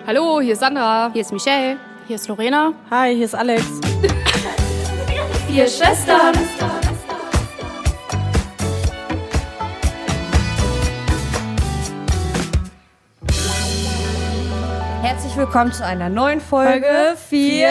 Hallo, hier ist Sandra. Hier ist Michelle. Hier ist Lorena. Hi, hier ist Alex. 4 Schwestern. Herzlich willkommen zu einer neuen Folge 4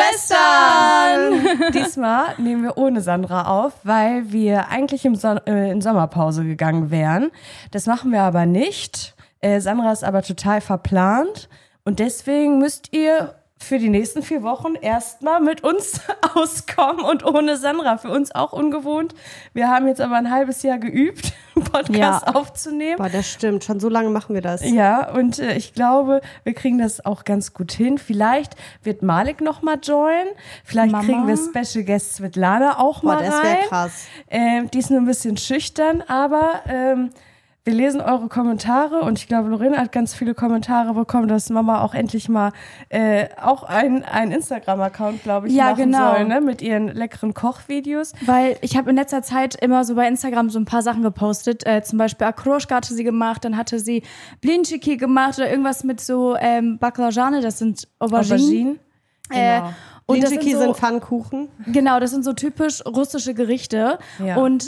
Schwestern. Diesmal nehmen wir ohne Sandra auf, weil wir eigentlich in Sommerpause gegangen wären. Das machen wir aber nicht. Sandra ist aber total verplant und deswegen müsst ihr für die nächsten 4 Wochen erstmal mit uns auskommen und ohne Sandra. Für uns auch ungewohnt. Wir haben jetzt aber ein halbes Jahr geübt, einen Podcast aufzunehmen. Boah, das stimmt. Schon so lange machen wir das. Ja, und ich glaube, wir kriegen das auch ganz gut hin. Vielleicht wird Malik noch mal joinen. Vielleicht kriegen wir Special Guest Svetlana auch mal rein. Das wäre krass. Die ist nur ein bisschen schüchtern, aber wir lesen eure Kommentare und ich glaube, Lorena hat ganz viele Kommentare bekommen, dass Mama auch endlich mal auch einen Instagram-Account, glaube ich, machen soll, ne? Mit ihren leckeren Kochvideos. Weil ich habe in letzter Zeit immer so bei Instagram so ein paar Sachen gepostet. Zum Beispiel Akroschka hatte sie gemacht, dann hatte sie Blinchiki gemacht oder irgendwas mit so Baklajane, das sind Auberginen. Genau. Und Blinchiki sind Pfannkuchen. Genau, das sind so typisch russische Gerichte. Ja. Und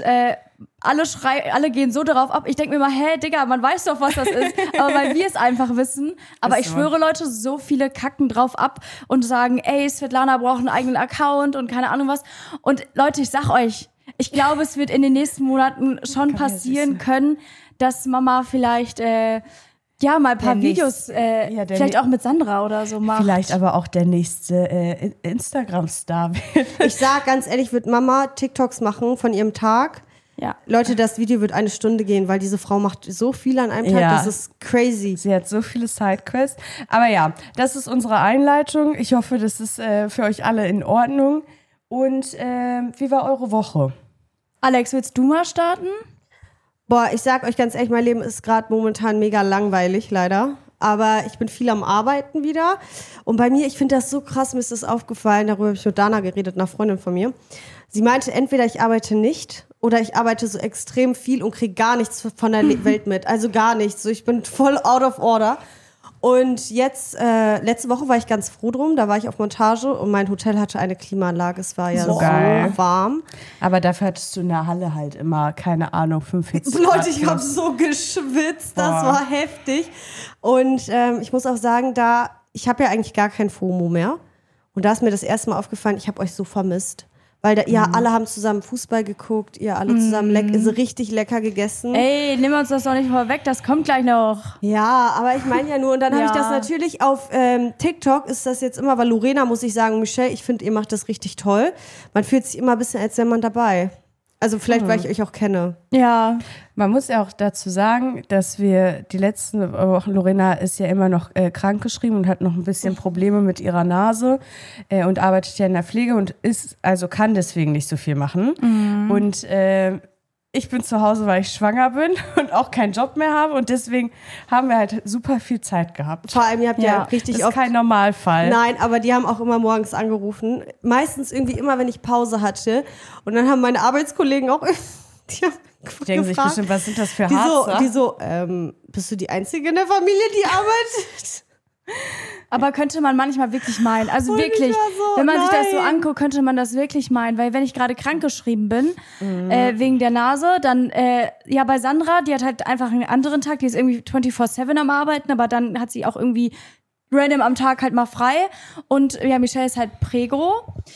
alle gehen so darauf ab. Ich denke mir mal, hä, Digga, man weiß doch, was das ist. Aber weil wir es einfach wissen. Aber ich schwöre, Leute, so viele kacken drauf ab und sagen, ey, Svetlana braucht einen eigenen Account und keine Ahnung was. Und Leute, ich sag euch, ich glaube, es wird in den nächsten Monaten schon passieren können, dass Mama vielleicht mal ein paar Videos, vielleicht auch mit Sandra oder so macht. Vielleicht aber auch der nächste Instagram-Star wird. Ich sag ganz ehrlich, wird Mama TikToks machen von ihrem Tag. Ja. Leute, das Video wird 1 Stunde gehen, weil diese Frau macht so viel an einem Tag, das ist crazy. Sie hat so viele Sidequests. Aber ja, das ist unsere Einleitung. Ich hoffe, das ist für euch alle in Ordnung. Und wie war eure Woche? Alex, willst du mal starten? Boah, ich sag euch ganz ehrlich, mein Leben ist gerade momentan mega langweilig, leider. Aber ich bin viel am Arbeiten wieder. Und bei mir, ich finde das so krass, mir ist das aufgefallen, darüber habe ich mit Dana geredet, einer Freundin von mir. Sie meinte, entweder ich arbeite nicht oder ich arbeite so extrem viel und kriege gar nichts von der Welt mit. Also gar nichts. So, ich bin voll out of order. Und jetzt, letzte Woche war ich ganz froh drum, da war ich auf Montage und mein Hotel hatte eine Klimaanlage, es war ja so warm. Aber dafür hattest du in der Halle halt immer, keine Ahnung, 45 Leute, Grad ich habe so geschwitzt, das war heftig. Und ich muss auch sagen, ich habe ja eigentlich gar kein FOMO mehr. Und da ist mir das erste Mal aufgefallen, ich habe euch so vermisst. Weil alle haben zusammen Fußball geguckt, ihr alle zusammen richtig lecker gegessen. Ey, nimm uns das doch nicht vorweg, das kommt gleich noch. Ja, aber ich meine ja nur, und dann habe ich das natürlich auf TikTok, ist das jetzt immer, weil Lorena, muss ich sagen, Michelle, ich finde, ihr macht das richtig toll. Man fühlt sich immer ein bisschen, als wäre man dabei. Also vielleicht, weil ich euch auch kenne. Ja. Man muss ja auch dazu sagen, dass wir die letzten Wochen, Lorena ist ja immer noch krankgeschrieben und hat noch ein bisschen Probleme mit ihrer Nase und arbeitet ja in der Pflege und kann deswegen nicht so viel machen. Mhm. Und ich bin zu Hause, weil ich schwanger bin und auch keinen Job mehr habe und deswegen haben wir halt super viel Zeit gehabt. Vor allem, ihr habt ja richtig oft... Das ist kein Normalfall. Nein, aber die haben auch immer morgens angerufen. Meistens irgendwie immer, wenn ich Pause hatte. Und dann haben meine Arbeitskollegen auch... Die denken sich bestimmt, was sind das für Harzer? Die so, bist du die Einzige in der Familie, die arbeitet? Aber könnte man manchmal wirklich meinen, also und wirklich, wenn man sich das so anguckt, könnte man das wirklich meinen, weil wenn ich gerade krankgeschrieben bin, wegen der Nase, dann, bei Sandra, die hat halt einfach einen anderen Tag, die ist irgendwie 24/7 am Arbeiten, aber dann hat sie auch irgendwie random am Tag halt mal frei und Michelle ist halt Prägro.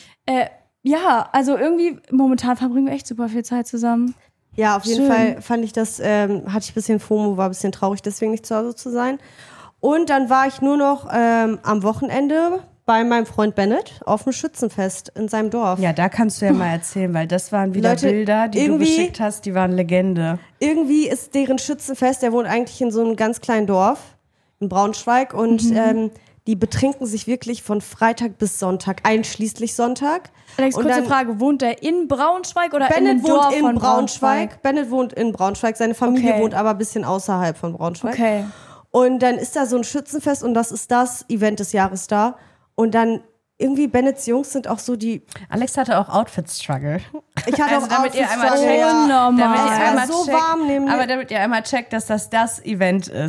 Also irgendwie, momentan verbringen wir echt super viel Zeit zusammen. Ja, auf jeden Fall fand ich das, hatte ich ein bisschen FOMO, war ein bisschen traurig, deswegen nicht zu Hause zu sein. Und dann war ich nur noch am Wochenende bei meinem Freund Bennett auf dem Schützenfest in seinem Dorf. Ja, da kannst du ja mal erzählen, weil das waren wieder Leute, Bilder, die du geschickt hast, die waren Legende. Irgendwie ist deren Schützenfest, der wohnt eigentlich in so einem ganz kleinen Dorf in Braunschweig und die betrinken sich wirklich von Freitag bis Sonntag, einschließlich Sonntag. Alex, kurze Frage, wohnt der in Braunschweig oder Bennett in dem Dorf wohnt in Braunschweig? Bennett wohnt in Braunschweig, seine Familie wohnt aber ein bisschen außerhalb von Braunschweig. Okay. Und dann ist da so ein Schützenfest und das ist das Event des Jahres da. Und dann irgendwie Bennetts Jungs sind auch so die... Alex hatte auch Outfit-Struggle. Ich hatte auch damit ihr einmal checkt, damit ihr einmal checkt, aber damit ihr einmal checkt, dass das Event ist.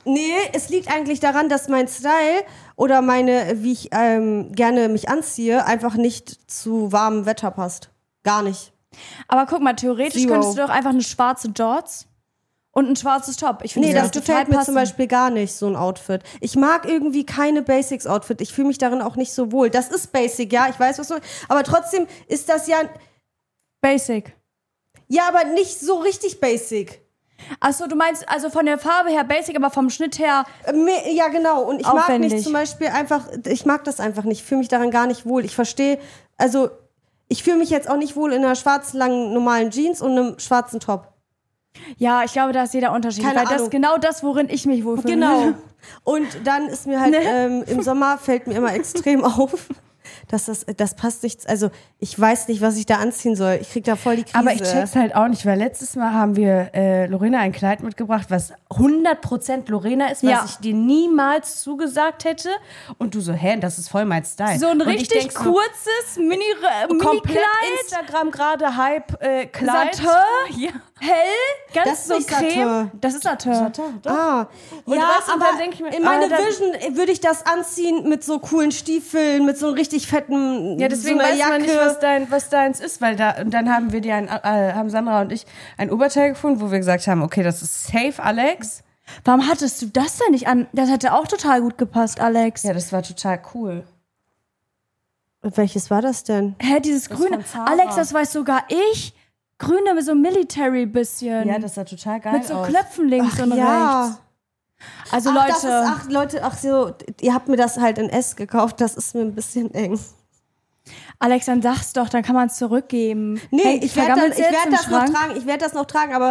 Nee, es liegt eigentlich daran, dass mein Style oder wie ich gerne mich anziehe, einfach nicht zu warmem Wetter passt. Gar nicht. Aber guck mal, theoretisch könntest du doch einfach eine schwarze Shorts und ein schwarzes Top. Ich finde, das gefällt mir zum Beispiel gar nicht, so ein Outfit. Ich mag irgendwie keine Basics-Outfit. Ich fühle mich darin auch nicht so wohl. Das ist Basic, ja, ich weiß, was du... Aber trotzdem ist das ja... Basic. Ja, aber nicht so richtig Basic. Achso, du meinst also von der Farbe her Basic, aber vom Schnitt her ja, genau. Und ich aufwendig. mag mich zum Beispiel einfach... Ich mag das einfach nicht. Ich fühle mich daran gar nicht wohl. Ich verstehe... Also... Ich fühle mich jetzt auch nicht wohl in einer schwarzen, langen, normalen Jeans und einem schwarzen Top. Ja, ich glaube, da ist jeder Unterschied. Keine weil das ist genau das, worin ich mich wohlfühle. Genau. Und dann ist mir halt, im Sommer fällt mir immer extrem auf, dass das passt nichts. Also, ich weiß nicht, was ich da anziehen soll. Ich krieg da voll die Krise. Aber ich check's halt auch nicht, weil letztes Mal haben wir Lorena ein Kleid mitgebracht, was 100% Lorena ist, was ich dir niemals zugesagt hätte. Und du so, das ist voll mein Style. So ein und richtig kurzes Mini-Kleid. Instagram gerade Hype-Kleid. Satin? Ja. Hell, ganz Das ist so nicht creme. Satin. Das ist Satin. Ah, Und ja, weißt du, aber dann denk ich mir, in meiner dann- Vision würde ich das anziehen mit so coolen Stiefeln, mit so einem richtig fetten, Ja, deswegen so einer weiß man Jacke. nicht, was deins ist, weil und dann haben wir haben Sandra und ich ein Oberteil gefunden, wo wir gesagt haben, okay, das ist safe, Alex. Warum hattest du das denn nicht an? Das hätte auch total gut gepasst, Alex. Ja, das war total cool. Und welches war das denn? Hä, dieses Grüne. von Zara. Alex, das weiß sogar ich. Grüne mit so Military bisschen. Ja, das sah total geil mit so aus. Knöpfen links und rechts. Also Leute, So, ihr habt mir das halt in S gekauft, das ist mir ein bisschen eng. Alex, dann sag's doch, dann kann man es zurückgeben. Nee, Hey, ich werde vergammelt's jetzt im das noch Schrank? tragen, aber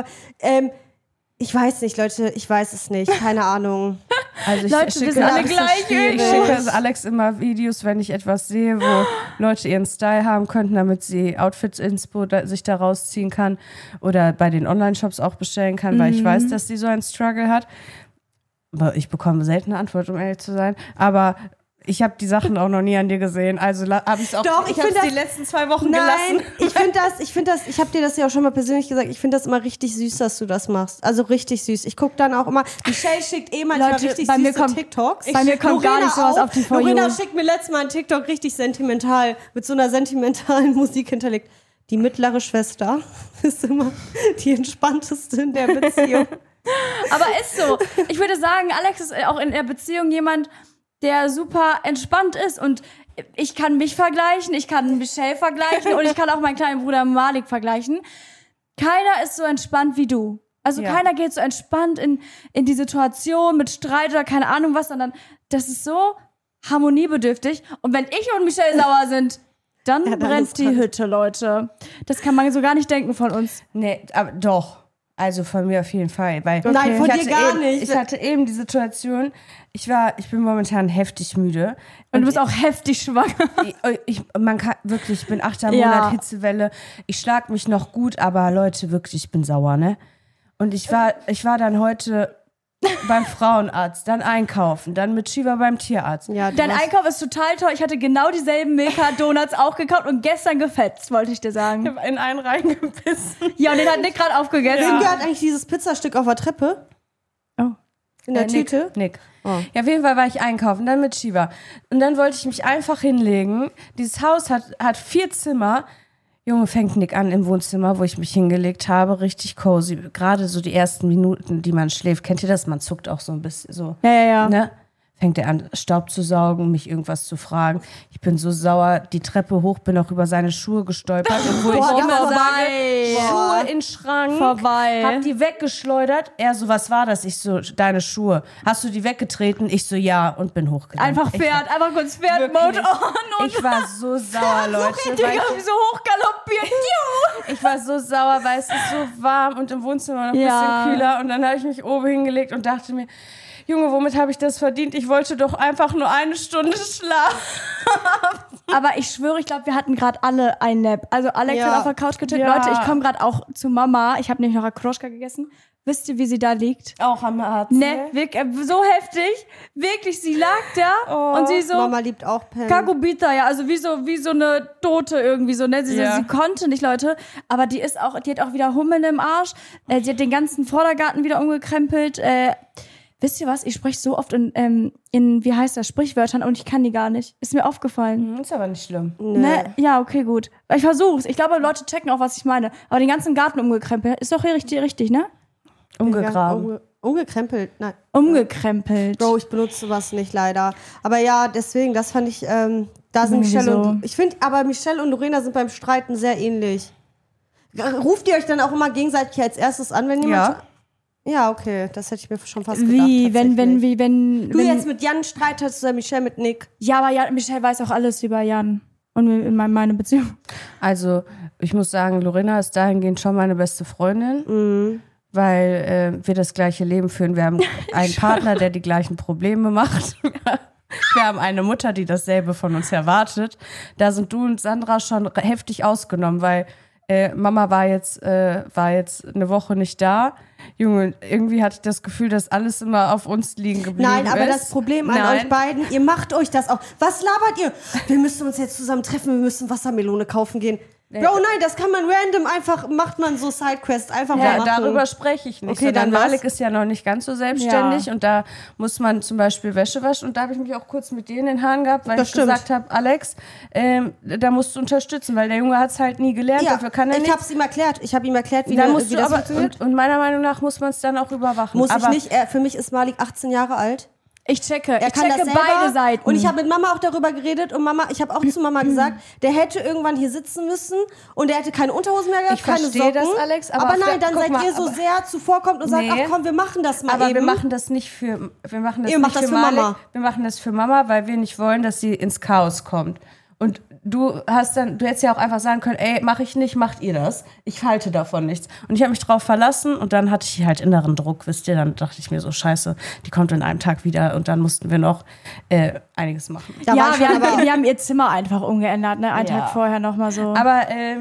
ich weiß nicht, Leute, ich weiß es nicht, keine Ahnung. Also Leute, wir schicke sind alle Alex- gleich Ich irgendwie. schicke also Alex immer Videos, wenn ich etwas sehe, wo Leute ihren Style haben könnten, damit sie Outfit-Inspo sich da rausziehen kann oder bei den Online-Shops auch bestellen kann, weil ich weiß, dass sie so einen Struggle hat. Aber ich bekomme selten eine Antwort, um ehrlich zu sein. Aber ich habe die Sachen auch noch nie an dir gesehen. Also habe ich es auch. Doch, ich habe es die letzten 2 Wochen Nein, gelassen. ich finde das, ich habe dir das ja auch schon mal persönlich gesagt, ich finde das immer richtig süß, dass du das machst. Also richtig süß. Ich gucke dann auch immer, Michelle schickt manchmal Leute, richtig bei mir süße kommt- TikToks. bei mir kommt gar nicht sowas auf die For You. Lorena schickt mir letztes Mal einen TikTok richtig sentimental, mit so einer sentimentalen Musik hinterlegt. Die mittlere Schwester ist immer die entspannteste in der Beziehung. Aber ist so. Ich würde sagen, Alex ist auch in der Beziehung jemand, der super entspannt ist. Und ich kann mich vergleichen, ich kann Michelle vergleichen und ich kann auch meinen kleinen Bruder Malik vergleichen. Keiner ist so entspannt wie du. Also keiner geht so entspannt in die Situation mit Streit oder keine Ahnung was, sondern das ist so harmoniebedürftig. Und wenn ich und Michelle sauer sind, dann dann brennt ist die dran. Hütte, Leute. Das kann man so gar nicht denken von uns. Nee, aber doch. Also von mir auf jeden Fall. Weil Nein, von ich dir hatte gar eben, nicht. Ich hatte eben die Situation, ich bin momentan heftig müde. Und du bist auch heftig schwanger. Ich bin 8. Ja. Monat Hitzewelle. Ich schlag mich noch gut, aber Leute, wirklich, ich bin sauer, ne? Und ich war dann heute beim Frauenarzt, dann einkaufen, dann mit Shiva beim Tierarzt. Ja, du Dein hast- Einkauf ist total toll. Ich hatte genau dieselben Milka-Donuts auch gekauft und gestern gefetzt, wollte ich dir Ich sagen. habe in einen reingebissen. Ja, und den hat Nick gerade aufgegessen. Wem gehört eigentlich dieses Pizzastück auf der Treppe? Oh. In der Tüte? Nick. Oh. Ja, auf jeden Fall war ich einkaufen, dann mit Shiva. Und dann wollte ich mich einfach hinlegen. Dieses Haus hat 4 Zimmer. Junge, fängt Nick an im Wohnzimmer, wo ich mich hingelegt habe. Richtig cozy. Gerade so die ersten Minuten, die man schläft. Kennt ihr das? Man zuckt auch so ein bisschen so. Ja. Ne? Fängt er an, Staub zu saugen, mich irgendwas zu fragen. Ich bin so sauer, die Treppe hoch, bin auch über seine Schuhe gestolpert. Und wo ich immer sage, Schuhe in den Schrank. Vorbei. Hab die weggeschleudert. Er so, was war das? Ich so, deine Schuhe. Hast du die weggetreten? Ich so, ja. Und bin hochgegangen. Einfach Pferd, einfach kurz Pferd-Mode on und Ich war so sauer, Leute. Digga, weil so hochgaloppiert. ich war so sauer, weil es ist so warm und im Wohnzimmer noch ein Ja. bisschen kühler. Und dann habe ich mich oben hingelegt und dachte mir, Junge, womit habe ich das verdient? Ich wollte doch einfach nur 1 Stunde schlafen. Aber ich schwöre, ich glaube, wir hatten gerade alle einen Nap. Also Alex Ja. hat auf der Couch gechillt. Ja. Leute, ich komme gerade auch zu Mama. Ich habe nämlich noch Akroschka gegessen. Wisst ihr, wie sie da liegt? Auch am Herzen. Ne, wirklich, so heftig. Wirklich, sie lag da und sie so... Mama liebt auch Pen. Kagubita, ja, also wie so eine Tote irgendwie so, ne? Sie Ja. konnte nicht, Leute, aber die hat auch wieder Hummeln im Arsch. Sie hat den ganzen Vordergarten wieder umgekrempelt. wisst ihr was, ich spreche so oft in wie heißt das, Sprichwörtern und ich kann die gar nicht. Ist mir aufgefallen. Ist aber nicht schlimm. Ne? Ja, okay, gut. Ich versuch's. Ich glaube, Leute checken auch, was ich meine. Aber den ganzen Garten umgekrempelt, ist doch richtig, ne? Umgegraben. Umgekrempelt, nein. Umgekrempelt. Bro, ich benutze sowas nicht leider. Aber ja, deswegen, das fand ich, da sind Michelle und... Ich finde, aber Michelle und Lorena sind beim Streiten sehr ähnlich. Ruft ihr euch dann auch immer gegenseitig als erstes an, wenn jemand... Ja, okay, das hätte ich mir schon fast gedacht. Wie, wenn du jetzt mit Jan Streit hast oder Michelle mit Nick? Ja, aber Michelle weiß auch alles über Jan und meine Beziehung. Also, ich muss sagen, Lorena ist dahingehend schon meine beste Freundin, weil wir das gleiche Leben führen. Wir haben einen Partner, der die gleichen Probleme macht. Wir haben eine Mutter, die dasselbe von uns erwartet. Da sind du und Sandra schon heftig ausgenommen, weil Mama war jetzt eine Woche nicht da. Junge, irgendwie hatte ich das Gefühl, dass alles immer auf uns liegen geblieben ist. Nein, aber das Problem an euch beiden, ihr macht euch das auch. Was labert ihr? Wir müssen uns jetzt zusammen treffen, wir müssen Wassermelone kaufen gehen. Bro, nein, das kann man random einfach, macht man so Sidequest einfach mal machen. Darüber spreche ich nicht. Okay, dann Malik ist ja noch nicht ganz so selbstständig und da muss man zum Beispiel Wäsche waschen und da habe ich mich auch kurz mit dir in den Haaren gehabt, weil ich gesagt habe, Alex, da musst du unterstützen, weil der Junge hat es halt nie gelernt, dafür kann er nicht. Ich habe ihm erklärt, wie das funktioniert. Und meiner Meinung nach muss man es dann auch überwachen. Muss ich nicht, für mich ist Malik 18 Jahre alt. Ich checke das beide Seiten. Und ich habe mit Mama auch darüber geredet und ich habe auch zu Mama gesagt, der hätte irgendwann hier sitzen müssen und der hätte keine Unterhosen mehr gehabt, keine Socken. Das, Alex, aber nein, dann seid ihr so sehr zuvorkommt und sagt, ach komm, wir machen das mal aber eben. wir machen das nicht für Malik. Wir machen das für Mama, weil wir nicht wollen, dass sie ins Chaos kommt. Und du hättest ja auch einfach sagen können, ey, mach ich nicht, macht ihr das. Ich halte davon nichts. Und ich habe mich drauf verlassen und dann hatte ich halt inneren Druck, wisst ihr. Dann dachte ich mir so, scheiße, die kommt in einem Tag wieder und dann mussten wir noch einiges machen. Wir haben ihr Zimmer einfach umgeändert, ne? Einen Tag vorher nochmal so. Aber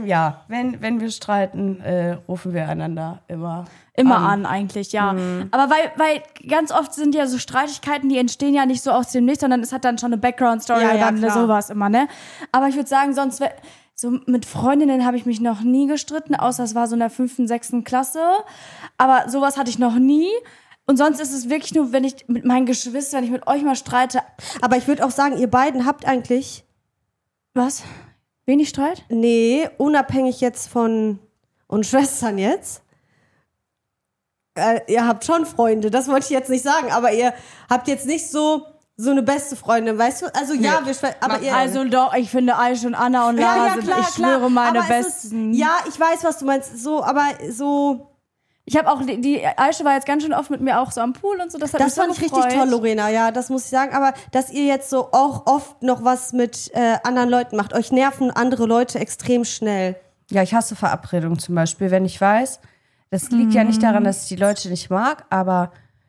wenn wir streiten, rufen wir einander immer an eigentlich, ja. Aber weil ganz oft sind ja so Streitigkeiten, die entstehen ja nicht so aus dem Nichts, sondern es hat dann schon eine Background-Story oder sowas immer, ne? Aber ich würde sagen, sonst so mit Freundinnen habe ich mich noch nie gestritten, außer es war so in der 5., 6. Klasse. Aber sowas hatte ich noch nie. Und sonst ist es wirklich nur, wenn ich mit meinen Geschwistern, wenn ich mit euch mal streite. Aber ich würde auch sagen, ihr beiden habt eigentlich... Was? Wenig Streit? Nee, unabhängig jetzt von uns Schwestern jetzt. Ihr habt schon Freunde, das wollte ich jetzt nicht sagen, aber ihr habt jetzt nicht so eine beste Freundin, weißt du? Also ja, also doch, ich finde Aisha und Anna und Lara sind, ich schwöre, meine besten. Ich weiß, was du meinst, so, aber so... Ich habe auch, die Aisha war jetzt ganz schön oft mit mir auch so am Pool und so, das fand ich richtig toll, Lorena, ja, das muss ich sagen, aber dass ihr jetzt so auch oft noch was mit anderen Leuten macht, euch nerven andere Leute extrem schnell. Ja, ich hasse Verabredungen zum Beispiel, wenn ich weiß, das liegt ja nicht daran, dass ich die Leute nicht mag, aber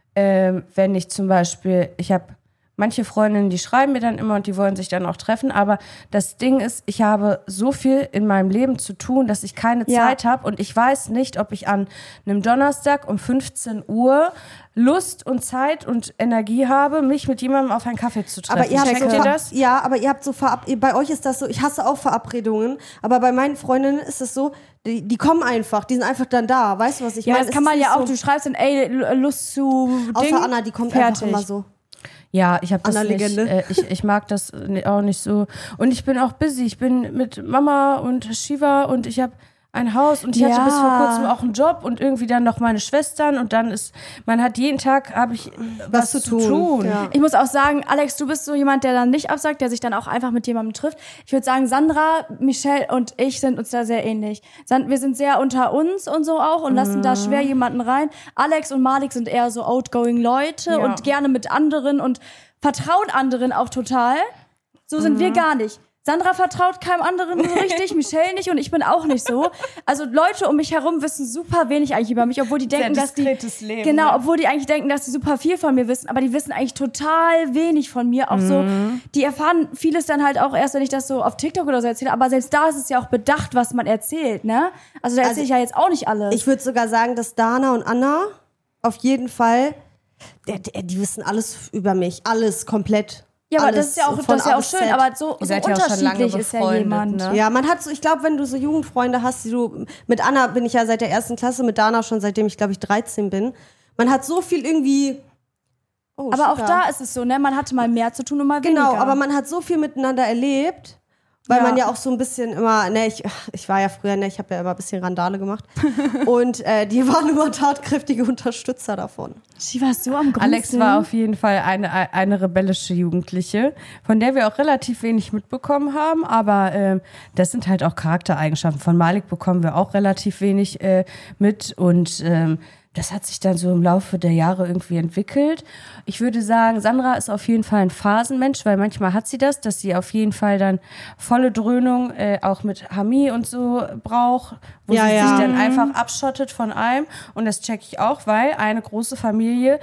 wenn ich zum Beispiel, ich habe manche Freundinnen, die schreiben mir dann immer und die wollen sich dann auch treffen, aber das Ding ist, ich habe so viel in meinem Leben zu tun, dass ich keine Zeit habe und ich weiß nicht, ob ich an einem Donnerstag um 15 Uhr Lust und Zeit und Energie habe, mich mit jemandem auf einen Kaffee zu treffen. Aber ihr habt das? Ja, aber ihr habt so bei euch ist das so, ich hasse auch Verabredungen, aber bei meinen Freundinnen ist es so, die kommen einfach, die sind einfach dann da, weißt du, was ich meine? Ja, das kann man ja auch, du schreibst dann, ey, Lust zu Außer Anna, die kommt einfach immer so. Ja, ich habe das nicht, ich mag das auch nicht so. Und ich bin auch busy. Ich bin mit Mama und Shiva und ich habe ein Haus und ich hatte bis vor kurzem auch einen Job und irgendwie dann noch meine Schwestern und dann man hat jeden Tag, habe ich was zu tun. Ja. Ich muss auch sagen, Alex, du bist so jemand, der dann nicht absagt, der sich dann auch einfach mit jemandem trifft. Ich würde sagen, Sandra, Michelle und ich sind uns da sehr ähnlich. Wir sind sehr unter uns und so auch und lassen da schwer jemanden rein. Alex und Malik sind eher so outgoing Leute und gerne mit anderen und vertrauen anderen auch total. So sind wir gar nicht. Sandra vertraut keinem anderen so richtig, Michelle nicht und ich bin auch nicht so. Also Leute um mich herum wissen super wenig eigentlich über mich, obwohl die denken, dass die Leben, genau, obwohl die eigentlich denken, dass sie super viel von mir wissen, aber die wissen eigentlich total wenig von mir. Auch so, die erfahren vieles dann halt auch erst, wenn ich das so auf TikTok oder so erzähle. Aber selbst da ist es ja auch bedacht, was man erzählt, ne? Also da erzähle ich ja jetzt auch nicht alles. Ich würde sogar sagen, dass Dana und Anna auf jeden Fall, die wissen alles über mich, alles komplett. Ja, aber das ist ja auch schön, aber so unterschiedlich ist ja jemand. Ne? Ja, man hat so, ich glaube, wenn du so Jugendfreunde hast, mit Anna bin ich ja seit der 1. Klasse, mit Dana schon seitdem ich, glaube ich, 13 bin. Man hat so viel irgendwie Oh, aber auch Sugar. da ist es so, ne? Man hatte mal mehr zu tun und mal weniger. Genau, aber man hat so viel miteinander erlebt, weil man ja auch so ein bisschen immer, ne, ich war ja früher, ne, ich habe ja immer ein bisschen Randale gemacht und die waren immer tatkräftige Unterstützer davon. Sie war so am Grund. Alex war auf jeden Fall eine rebellische Jugendliche, von der wir auch relativ wenig mitbekommen haben, aber das sind halt auch Charaktereigenschaften. Von Malik bekommen wir auch relativ wenig mit und das hat sich dann so im Laufe der Jahre irgendwie entwickelt. Ich würde sagen, Sandra ist auf jeden Fall ein Phasenmensch, weil manchmal hat sie das, dass sie auf jeden Fall dann volle Dröhnung auch mit Hami und so braucht, wo sie sich dann einfach abschottet von allem. Und das checke ich auch, weil eine große Familie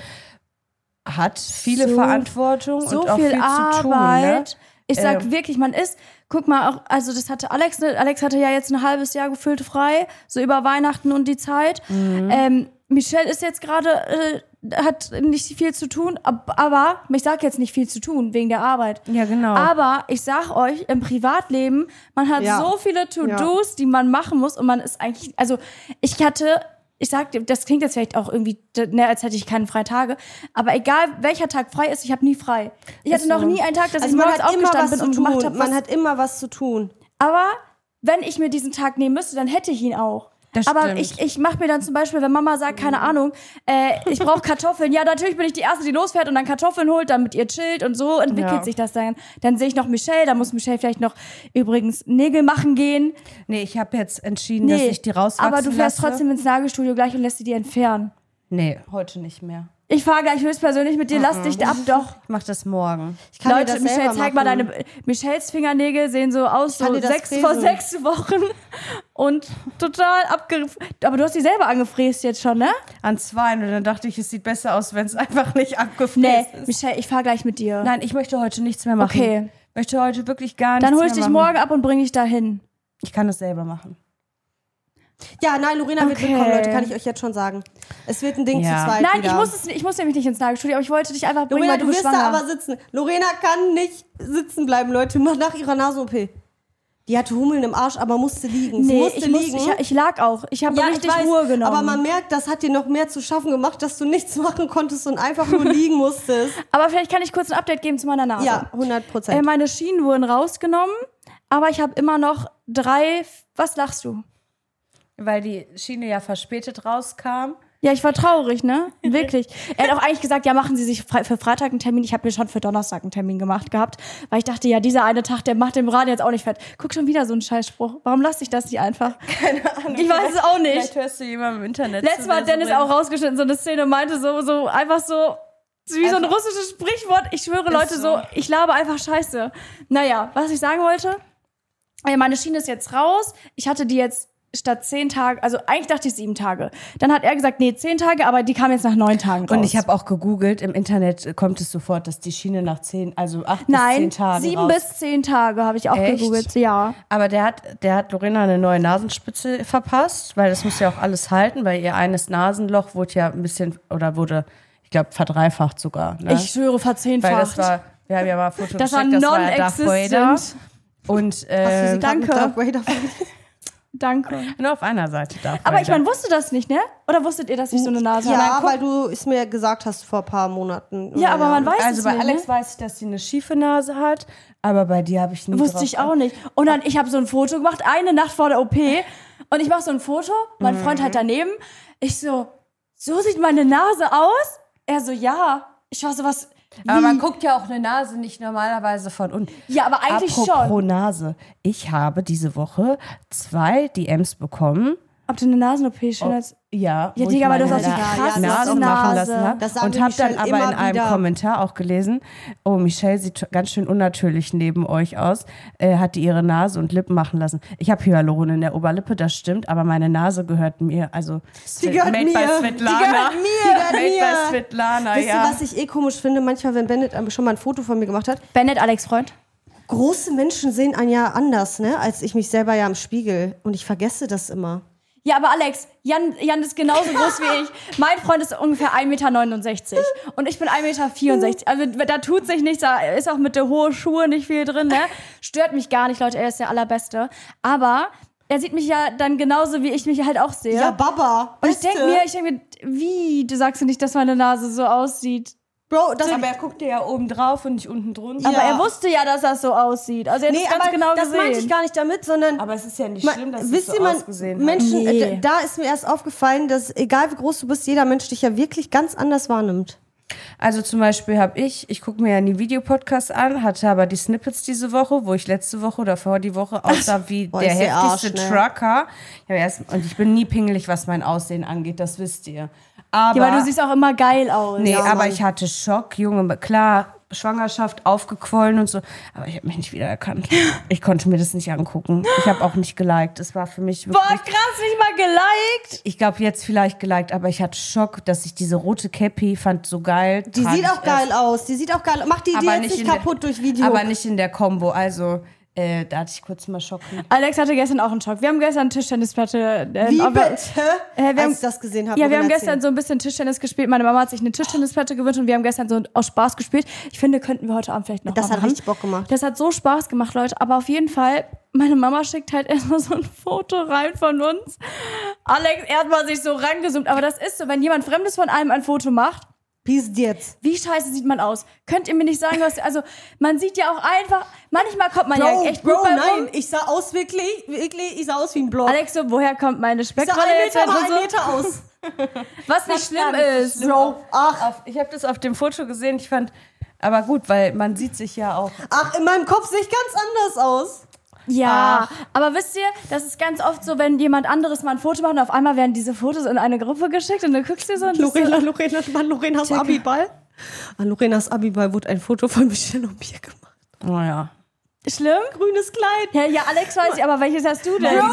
hat viele Verantwortung so und auch viel viel Arbeit. zu tun. Ne? Ich sag wirklich, man ist, guck mal, auch, also das hatte Alex hatte ja jetzt ein halbes Jahr gefüllt frei, so über Weihnachten und die Zeit. Michelle ist jetzt gerade, hat nicht viel zu tun, aber ich sag jetzt nicht viel zu tun, wegen der Arbeit. Ja, genau. Aber ich sag euch, im Privatleben, man hat so viele To-Dos, die man machen muss und man ist eigentlich, also ich sag dir, das klingt jetzt vielleicht auch irgendwie, ne, als hätte ich keine freien Tage, aber egal welcher Tag frei ist, ich habe nie frei. Ich hatte noch nie einen Tag, dass ich morgens aufgestanden bin und gemacht habe. Man hat immer was zu tun. Aber wenn ich mir diesen Tag nehmen müsste, dann hätte ich ihn auch. Das aber stimmt. ich mache mir dann zum Beispiel, wenn Mama sagt, keine Ahnung, ich brauche Kartoffeln. Ja, natürlich bin ich die Erste, die losfährt und dann Kartoffeln holt, dann mit ihr chillt und so entwickelt sich das dann. Dann sehe ich noch Michelle, dann muss Michelle vielleicht noch übrigens Nägel machen gehen. Nee, ich habe jetzt entschieden, dass ich die rauswachsen aber du fährst lasse. trotzdem ins Nagelstudio gleich und lässt sie die entfernen. Nee, heute nicht mehr. Ich fahre gleich höchstpersönlich mit dir, lass dich ab, doch. Ich mach das morgen. Ich kann dir Leute, das Michelle, selber zeig mal machen. Michelles Fingernägel sehen so aus, so kann dir das vor fräsen. 6 Wochen und total abgefräst. Aber du hast die selber angefräst jetzt schon, ne? An 2 und dann dachte ich, es sieht besser aus, wenn es einfach nicht abgefräst Nee, ist. Michelle, ich fahr gleich mit dir. Nein, ich möchte heute nichts mehr machen. Okay. Ich möchte heute wirklich gar nichts Dann hol mehr ich dich machen. morgen ab und bring dich dahin. Ich kann das selber machen. Ja, nein, Lorena wird Okay. mitkommen, Leute, kann ich euch jetzt schon sagen. Es wird ein Ding Ja. zu zweit Nein, wieder. ich muss nämlich nicht ins Nagelstudio, aber ich wollte dich einfach bringen, Lorena, weil du du bist wirst da schwanger. aber sitzen. Lorena kann nicht sitzen bleiben, Leute, nach ihrer Nasen-OP. Die hatte Hummeln im Arsch, aber musste liegen. Sie Nee, musste liegen. ich lag auch. Ich habe Ja, richtig ich weiß, Ruhe genommen. aber man merkt, das hat dir noch mehr zu schaffen gemacht, dass du nichts machen konntest und einfach nur liegen musstest. Aber vielleicht kann ich kurz ein Update geben zu meiner Nase. Ja, 100%. Meine Schienen wurden rausgenommen, aber ich habe immer noch 3... Was lachst du? Weil die Schiene ja verspätet rauskam. Ja, ich war traurig, ne? Wirklich. Er hat auch eigentlich gesagt, ja, machen Sie sich für Freitag einen Termin. Ich habe mir schon für Donnerstag einen Termin gehabt, weil ich dachte, ja, dieser eine Tag, der macht den Braten jetzt auch nicht fett. Guck, schon wieder so einen Scheißspruch. Warum lasse ich das nicht einfach? Keine Ahnung. Ich weiß es auch nicht. Vielleicht hörst du jemanden im Internet. Letztes Mal hat Dennis auch rausgeschnitten, so eine Szene und meinte so einfach so wie so ein russisches Sprichwort. Ich schwöre, Leute, so, ich laber einfach Scheiße. Naja, was ich sagen wollte, meine Schiene ist jetzt raus. Ich hatte die jetzt statt 10 Tage, also eigentlich dachte ich 7 Tage. Dann hat er gesagt, nee, 10 Tage, aber die kam jetzt nach 9 Tagen raus. Und ich habe auch gegoogelt, im Internet kommt es sofort, dass die Schiene nach 10, also 8 bis 10 Tagen 7 raus. bis 10 Tage habe ich auch Echt? gegoogelt, ja. Aber der hat Lorena eine neue Nasenspitze verpasst, weil das muss ja auch alles halten, weil ihr eines Nasenloch wurde ja ein bisschen, oder wurde, ich glaube, verdreifacht sogar. Ne? Ich schwöre, verzehnfacht. Weil das war, wir haben ja mal ein Foto Das war geschickt, das war ja Darth Vader. non-existent. Und Hast du sie grad mit danke. Darth Vader verglichen? Danke. nur auf einer Seite Darth Aber ich Vader. meine, wusste das nicht, ne? Oder wusstet ihr, dass ich so eine Nase habe? Ja, weil du es mir gesagt hast vor ein paar Monaten. Ja, aber man weiß Also es bei nicht, Alex ne? weiß ich, dass sie eine schiefe Nase hat, aber bei dir habe ich nie Wusste drauf ich auch nicht. Und dann, ich habe so ein Foto gemacht, eine Nacht vor der OP. Und ich mache so ein Foto, mein Freund halt daneben. Ich so sieht meine Nase aus? Er so, ja. Ich war so, was... Aber man wie? guckt ja auch eine Nase nicht normalerweise von unten. Ja, aber eigentlich Apropos schon. Nase. Ich habe diese Woche 2 DMs bekommen. Ob du eine Nasen-OP schon als... Ja, Ja, wo Digga, ich aber du meine hast auch die krasseste Nase machen lassen Nase. habe. Das sagen Und wir habe dann Michelle aber in immer einem wieder. Kommentar auch gelesen, oh, Michelle sieht ganz schön unnatürlich neben euch aus. Hat die ihre Nase und Lippen machen lassen. Ich habe Hyaluron in der Oberlippe, das stimmt, aber meine Nase gehört mir. Also Die gehört made mir. by Die Svetlana. gehört mir. Made by Svetlana, Wisst ihr, ja. was ich komisch finde? Manchmal, wenn Bennett schon mal ein Foto von mir gemacht hat. Bennett, Alex Freund. Große Menschen sehen einen ja anders, ne, als ich mich selber ja im Spiegel. Und ich vergesse das immer. Ja, aber Alex, Jan ist genauso groß wie ich. Mein Freund ist ungefähr 1,69 Meter und ich bin 1,64 Meter. Also da tut sich nichts, da ist auch mit der hohen Schuhe nicht viel drin, ne? Stört mich gar nicht, Leute, er ist der Allerbeste. Aber er sieht mich ja dann genauso, wie ich mich halt auch sehe. Ja, Baba. und ich denke mir, wie, du sagst ja nicht, dass meine Nase so aussieht. Bro, das Aber er guckte ja oben drauf und nicht unten drunter. Aber er wusste ja, dass das so aussieht. Also er hat es ganz genau das gesehen. meinte ich gar nicht damit, sondern... Aber es ist ja nicht schlimm, dass es so ausgesehen hat. Menschen, Nee. da ist mir erst aufgefallen, dass egal wie groß du bist, jeder Mensch dich ja wirklich ganz anders wahrnimmt. Also zum Beispiel habe ich gucke mir ja nie Videopodcasts an, hatte aber die Snippets diese Woche, wo ich letzte Woche oder vor die Woche aussah wie Boah, der ist der heftigste Arsch, ne? Trucker. Und ich bin nie pingelig, was mein Aussehen angeht, das wisst ihr. Aber, Ja, aber du siehst auch immer geil aus. nee, Ja, aber Mann. ich hatte Schock, Junge, klar, Schwangerschaft aufgequollen und so, aber ich habe mich nicht wiedererkannt. Ich konnte mir das nicht angucken. Ich habe auch nicht geliked. Es war für mich wirklich... Boah, krass, nicht mal geliked. Ich glaube, jetzt vielleicht geliked, aber ich hatte Schock, dass ich diese rote Cappy fand so geil. Die sieht auch geil aus. Die sieht auch geil aus. Mach die Aber jetzt nicht nicht in der- kaputt durch Video. Aber nicht in der Kombo. Also, da hatte ich kurz mal Schock. Alex hatte gestern auch einen Schock. Wir haben gestern Tischtennisplatte. Wie aber- bitte? wir haben- Als ich das gesehen habe. Ja, wir haben Worin gestern so ein bisschen Tischtennis gespielt. Meine Mama hat sich eine Tischtennisplatte gewünscht und wir haben gestern so aus Spaß gespielt. Ich finde, könnten wir heute Abend vielleicht noch Das mal hat machen. richtig Bock gemacht. Das hat so Spaß gemacht, Leute. Aber auf jeden Fall, meine Mama schickt halt erstmal so ein Foto rein von uns. Alex erstmal sich so rangezoomt. Aber das ist so, wenn jemand Fremdes von einem ein Foto macht, Peace jetzt. wie scheiße sieht man aus? Könnt ihr mir nicht sagen, was... Also, man sieht ja auch einfach... Manchmal kommt man ja echt gut bei rum. Ich sah aus wirklich, ich sah aus wie ein Block. Alex, so, woher kommt meine ich sah Speckrolle 1 jetzt? Meter mal Und so? 1 Meter aus. Was nicht schlimm ist. Bro, ach, Ich habe das auf dem Foto gesehen. Ich fand, aber gut, weil man sieht sich ja auch. in meinem Kopf sehe ich ganz anders aus. Ja, aber wisst ihr, das ist ganz oft so, wenn jemand anderes mal ein Foto macht und auf einmal werden diese Fotos in eine Gruppe geschickt und du guckst dir so und Lorenas Abiball. An Lorenas Abiball wurde ein Foto von Michelle und mir gemacht. Oh ja. schlimm? Grünes Kleid. Ja, Alex weiß ich, aber welches hast du denn?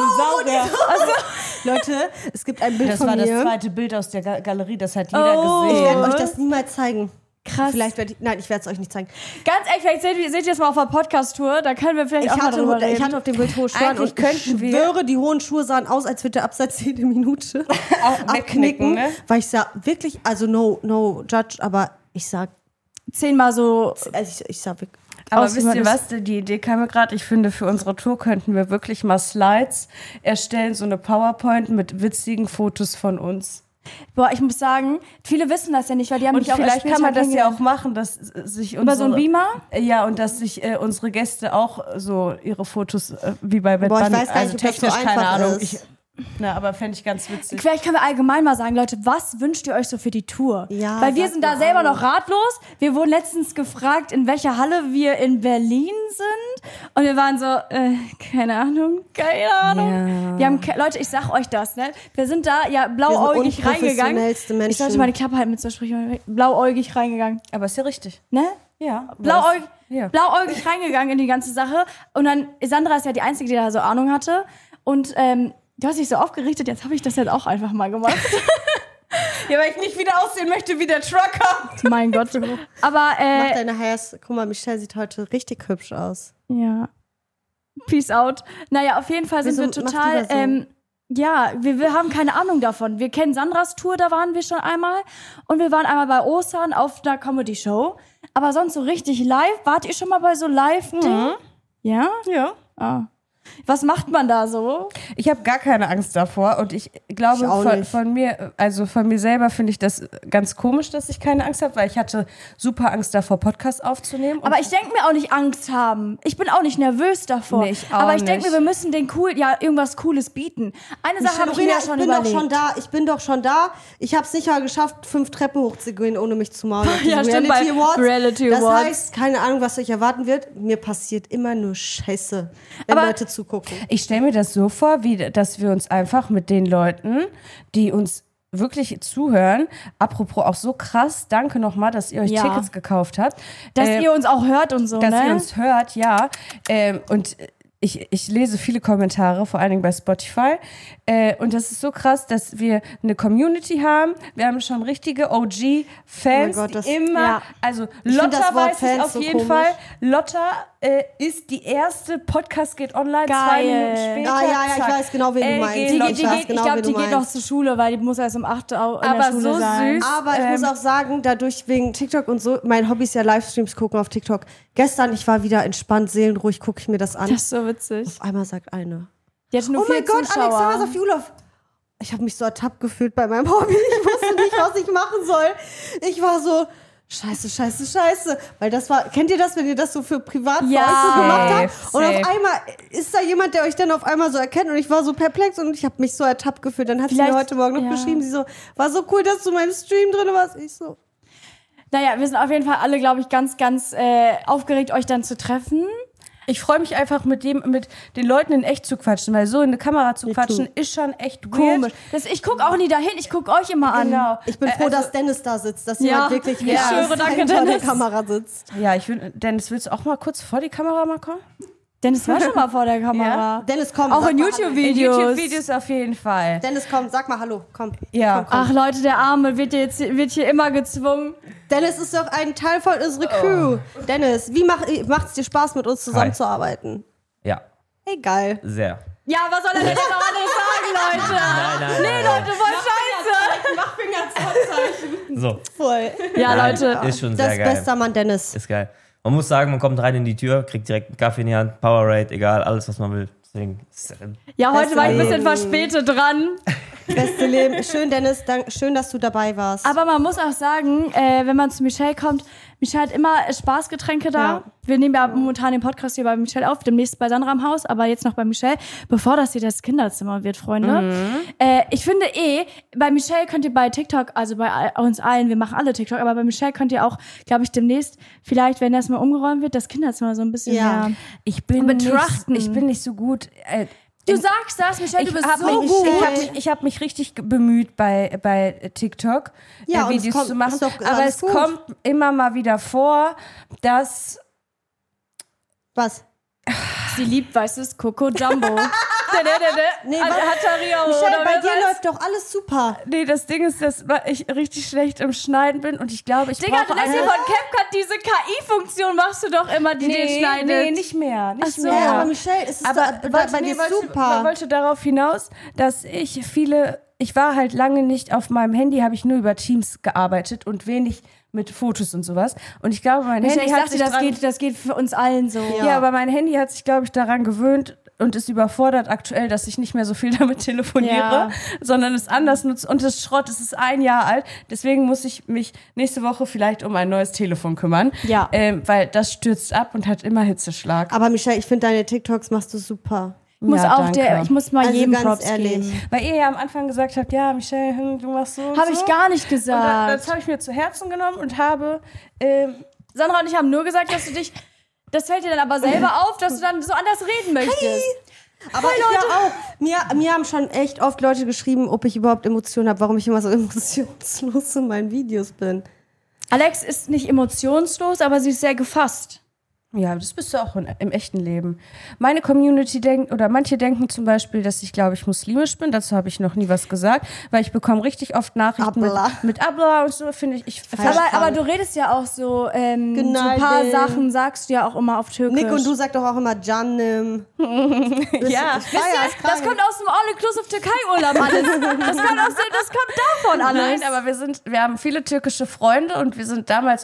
Leute, es gibt ein Bild Das von war mir. das zweite Bild aus der Galerie, das hat jeder Oh. Ich gesehen. werde euch das niemals zeigen. Krass. Vielleicht werde ich, nein, ich werde es euch nicht zeigen. Ganz ehrlich, vielleicht seht ihr es mal auf der Podcast-Tour, da können wir vielleicht auch mal drüber reden. Ich hatte auf dem Bild hohe Schuhe an Eigentlich und könnten ich wir- schwöre, die hohen Schuhe sahen aus, als würde der Absatz jede Minute Auch wegknicken, ne? weil ich sah wirklich, also no judge, aber ich sag, 10-mal so... also ich sag wirklich, Aber Aus- wisst ihr was, die Idee kam mir gerade, ich finde, für unsere Tour könnten wir wirklich mal Slides erstellen, so eine PowerPoint mit witzigen Fotos von uns. Boah, ich muss sagen, viele wissen das ja nicht, weil die haben Und mich auch vielleicht erst kann man später das ja auch kennengelernt. machen, dass sich Über so einen Beamer? Ja, und dass sich unsere Gäste auch so ihre Fotos wie bei Bad Boah, ich Bunny, weiß gar nicht, also ob das so technisch keine einfach Ahnung. ist. Aber fände ich ganz witzig. Vielleicht können wir allgemein mal sagen, Leute, was wünscht ihr euch so für die Tour? Ja, Weil wir sagt sind da mal selber an. noch ratlos. Wir wurden letztens gefragt, in welcher Halle wir in Berlin sind. Und wir waren so, keine Ahnung. Ja. Wir haben, Leute, ich sag euch das, ne? Wir sind da ja blauäugig reingegangen. unprofessionellste Menschen. Ich sollte meine Klappe halten mit so Sprüchen. Blauäugig reingegangen, Aber ist ja richtig. ne? Ja. Blauäugig reingegangen in die ganze Sache. Und dann, Sandra ist ja die Einzige, die da so Ahnung hatte. Und du hast dich so aufgerichtet, jetzt habe ich das jetzt auch einfach mal gemacht. Ja, weil ich nicht wieder aussehen möchte wie der Trucker. Mein Gott. Aber, Mach deine Hairs. Guck mal, Michelle sieht heute richtig hübsch aus. ja. Peace out. Naja, auf jeden Fall sind Wieso wir macht total, die das so? ja, wir haben keine Ahnung davon. Wir kennen Sandras Tour, da waren wir schon einmal. Und wir waren einmal bei Osan auf einer Comedy-Show. Aber sonst so richtig live. Wart ihr schon mal bei so Live-Dingen? Ja? Ja. Ah. Was macht man da so? Ich habe gar keine Angst davor und ich glaube, Ich auch nicht. von mir selber finde ich das ganz komisch, dass ich keine Angst habe, weil ich hatte super Angst davor, Podcast aufzunehmen. Aber ich denke mir auch nicht Angst haben. Ich bin auch nicht nervös davor. Nee, ich auch aber ich denke mir, nicht. wir müssen den irgendwas Cooles bieten. Eine Sache habe ich mir ja schon überlegt. Ich bin doch schon da. Ich habe es nicht mal geschafft, 5 Treppen hochzugehen, ohne mich zu maulen. auf Ja, diesen stimmt, bei Reality Das Awards. heißt, keine Ahnung, was euch erwarten wird. Mir passiert immer nur Scheiße, wenn Aber- Leute zugucken. Ich stelle mir das so vor, dass wir uns einfach mit den Leuten, die uns wirklich zuhören, apropos auch so krass, danke nochmal, dass ihr euch Ja. Tickets gekauft habt. Dass ihr uns auch hört und so, dass ne? ihr uns hört, ja. Und ich lese viele Kommentare, vor allen Dingen bei Spotify. Und das ist so krass, dass wir eine Community haben. Wir haben schon richtige OG-Fans, Oh mein Gott, die immer, ja. also Ich find Lotta das Wort weiß ich Fans auf so jeden komisch. Fall. Lotta ist die erste, Podcast geht online, 2 Geil. Minuten später. Ah, ja, ich zack. weiß genau, wen du meinst. Die Lotta. geht, Ich weiß ich genau, glaube, wen die du geht noch meinst. zur Schule, weil die muss erst um 8 Uhr in Aber der Schule so sein. süß. Aber ich muss auch sagen, dadurch wegen TikTok und so, mein Hobby ist ja Livestreams gucken auf TikTok. Gestern, ich war wieder entspannt, seelenruhig, gucke ich mir das an. Das ist so witzig. Auf einmal sagt eine: Die hatte nur Oh mein 4 Gott, Zuschauer. Alexander Sofiulov. Ich habe mich so ertappt gefühlt bei meinem Hobby. Ich wusste nicht, was ich machen soll. Ich war so, Scheiße. Weil das war, kennt ihr das, wenn ihr das so für privat für euch Ja. so gemacht habt? Safe. Und auf einmal ist da jemand, der euch dann auf einmal so erkennt und ich war so perplex und ich habe mich so ertappt gefühlt. Dann hat sie mir heute Morgen noch geschrieben, sie so, war so cool, dass du in meinem Stream drin warst. Ich so. Naja, wir sind auf jeden Fall alle, glaube ich, ganz, ganz aufgeregt, euch dann zu treffen. Ich freue mich einfach mit den Leuten in echt zu quatschen, weil so in eine Kamera zu quatschen ist schon echt weird. Komisch. Ich gucke auch nie dahin, ich gucke euch immer an. Genau. Ich bin froh, dass Dennis da sitzt, dass jemand wirklich ich schwöre, danke, hinter der Dennis. Kamera sitzt. Ja, Dennis, willst du auch mal kurz vor die Kamera mal kommen? Dennis war schon mal vor der Kamera. Dennis, komm. Auch sag in mal YouTube-Videos. In YouTube-Videos auf jeden Fall. Hallo. Dennis, komm, sag mal Hallo, komm. Ja. Ach Leute, der Arme wird hier immer gezwungen. Dennis ist doch ein Teil von unserer Crew. Dennis, wie macht's dir Spaß, mit uns zusammenzuarbeiten? Ja, Hey, geil. sehr. Ja, was soll er denn jetzt noch anderes sagen, Leute? Nein. Nee, Leute, voll scheiße. So, Voll. Ja, nein, Leute. ist schon Das sehr geil. bester Mann, Dennis. Ist geil. Man muss sagen, man kommt rein in die Tür, kriegt direkt einen Kaffee in die Hand, Powerade, egal, alles, was man will. Deswegen ist Ja, heute war ich ein Beste bisschen verspätet dran. Beste Leben. Schön, Dennis, schön, dass du dabei warst. Aber man muss auch sagen, wenn man zu Michelle kommt, Michelle hat immer Spaßgetränke da. Ja. Wir nehmen ja momentan den Podcast hier bei Michelle auf, demnächst bei Sandra im Haus, aber jetzt noch bei Michelle, bevor das hier das Kinderzimmer wird, Freunde. Ich finde bei Michelle könnt ihr bei TikTok, also bei uns allen, wir machen alle TikTok, aber bei Michelle könnt ihr auch, glaube ich, demnächst, vielleicht, wenn das mal umgeräumt wird, das Kinderzimmer so ein bisschen mehr Ich bin betrachten. nicht so gut. Du sagst das, Michelle, du bist so gut. Ich habe mich richtig bemüht bei TikTok, Ja, und es Videos kommt- zu machen. ist doch Aber alles es gut. kommt immer mal wieder vor, dass Was? Sie liebt weißes Coco Jumbo. Nee, was? Hatario, Michelle, oder bei wer dir weiß? läuft doch alles super. nee, das Ding ist, dass ich richtig schlecht im Schneiden bin und ich glaube, ich Digga, brauche du lässt dir von CapCut diese KI-Funktion machst du doch immer, die den schneidet. Nee, nicht mehr. Nicht Ach so. mehr. Ja, aber Michelle, es ist bei dir super. wollte darauf hinaus, dass ich war halt lange nicht auf meinem Handy, habe ich nur über Teams gearbeitet und wenig mit Fotos und sowas. Und ich glaube, mein Michelle, Handy ich hat dachte, sich das geht für uns allen so. Ja, aber mein Handy hat sich, glaube ich, daran gewöhnt und ist überfordert aktuell, dass ich nicht mehr so viel damit telefoniere, Ja. sondern es anders nutze. Und das Schrott, es ist 1 Jahr alt. Deswegen muss ich mich nächste Woche vielleicht um ein neues Telefon kümmern. Ja. Weil das stürzt ab und hat immer Hitzeschlag. Aber Michelle, ich finde deine TikToks machst du super. Danke. Ich muss mal Also jedem ganz Props ehrlich. geben. Weil ihr ja am Anfang gesagt habt, ja, Michelle, du machst so und Habe so. ich gar nicht Und gesagt. das habe ich mir zu Herzen genommen und habe... Sandra und ich haben nur gesagt, dass du dich, das fällt dir dann aber selber auf, dass du dann so anders reden möchtest. Aber ich ja auch. Mir haben schon echt oft Leute geschrieben, ob ich überhaupt Emotionen habe, warum ich immer so emotionslos in meinen Videos bin. Alex ist nicht emotionslos, aber sie ist sehr gefasst. Ja, das bist du auch im echten Leben. Meine Community manche denken zum Beispiel, dass ich, glaube ich, muslimisch bin. Dazu habe ich noch nie was gesagt, weil ich bekomme richtig oft Nachrichten mit Abla und so, finde ich. Aber du redest ja auch so, so ein paar Sachen sagst du ja auch immer auf Türkisch. Nick und du sagst doch auch immer Canım. Ja. Das kommt aus dem All-Inclusive Türkei-Urlaub alles. Das kommt davon alles. Nein, aber wir haben viele türkische Freunde und wir sind damals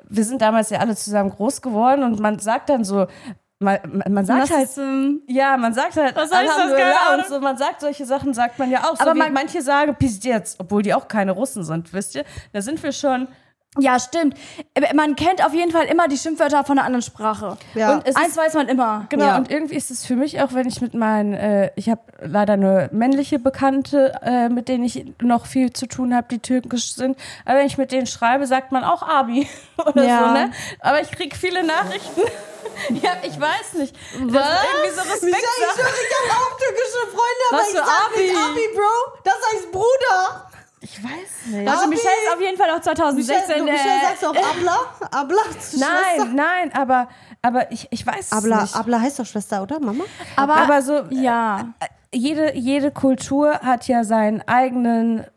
ja alle zusammen groß geworden und man sagt dann so, man sagt halt, man sagt halt, was heißt das, keine Alhamdulillah Ahnung. und so, man sagt solche Sachen, sagt man ja auch. Aber So wie manche sagen Pizdetz, obwohl die auch keine Russen sind, wisst ihr? Da sind wir schon. Ja, stimmt. Man kennt auf jeden Fall immer die Schimpfwörter von einer anderen Sprache. Ja. Und eins weiß man immer. Genau, Ja. und irgendwie ist es für mich auch, wenn ich mit meinen, ich habe leider eine männliche Bekannte, mit denen ich noch viel zu tun habe, die türkisch sind. Aber wenn ich mit denen schreibe, sagt man auch Abi oder Ja. so, ne? Aber ich krieg viele Nachrichten. Ja, ich weiß nicht. Das ist irgendwie so Respekt. Ich habe auch türkische Freunde, aber Was ich für sag nicht Abi? Abi, Bro. Das heißt Bruder. Ich weiß nicht. Also Michelle ist auf jeden Fall auch 2016. Michelle sagst du auch Abla? Abla? Nein, aber ich weiß es nicht. Abla heißt doch Schwester, oder Mama? Aber so, Ja. jede Kultur hat ja seinen eigenen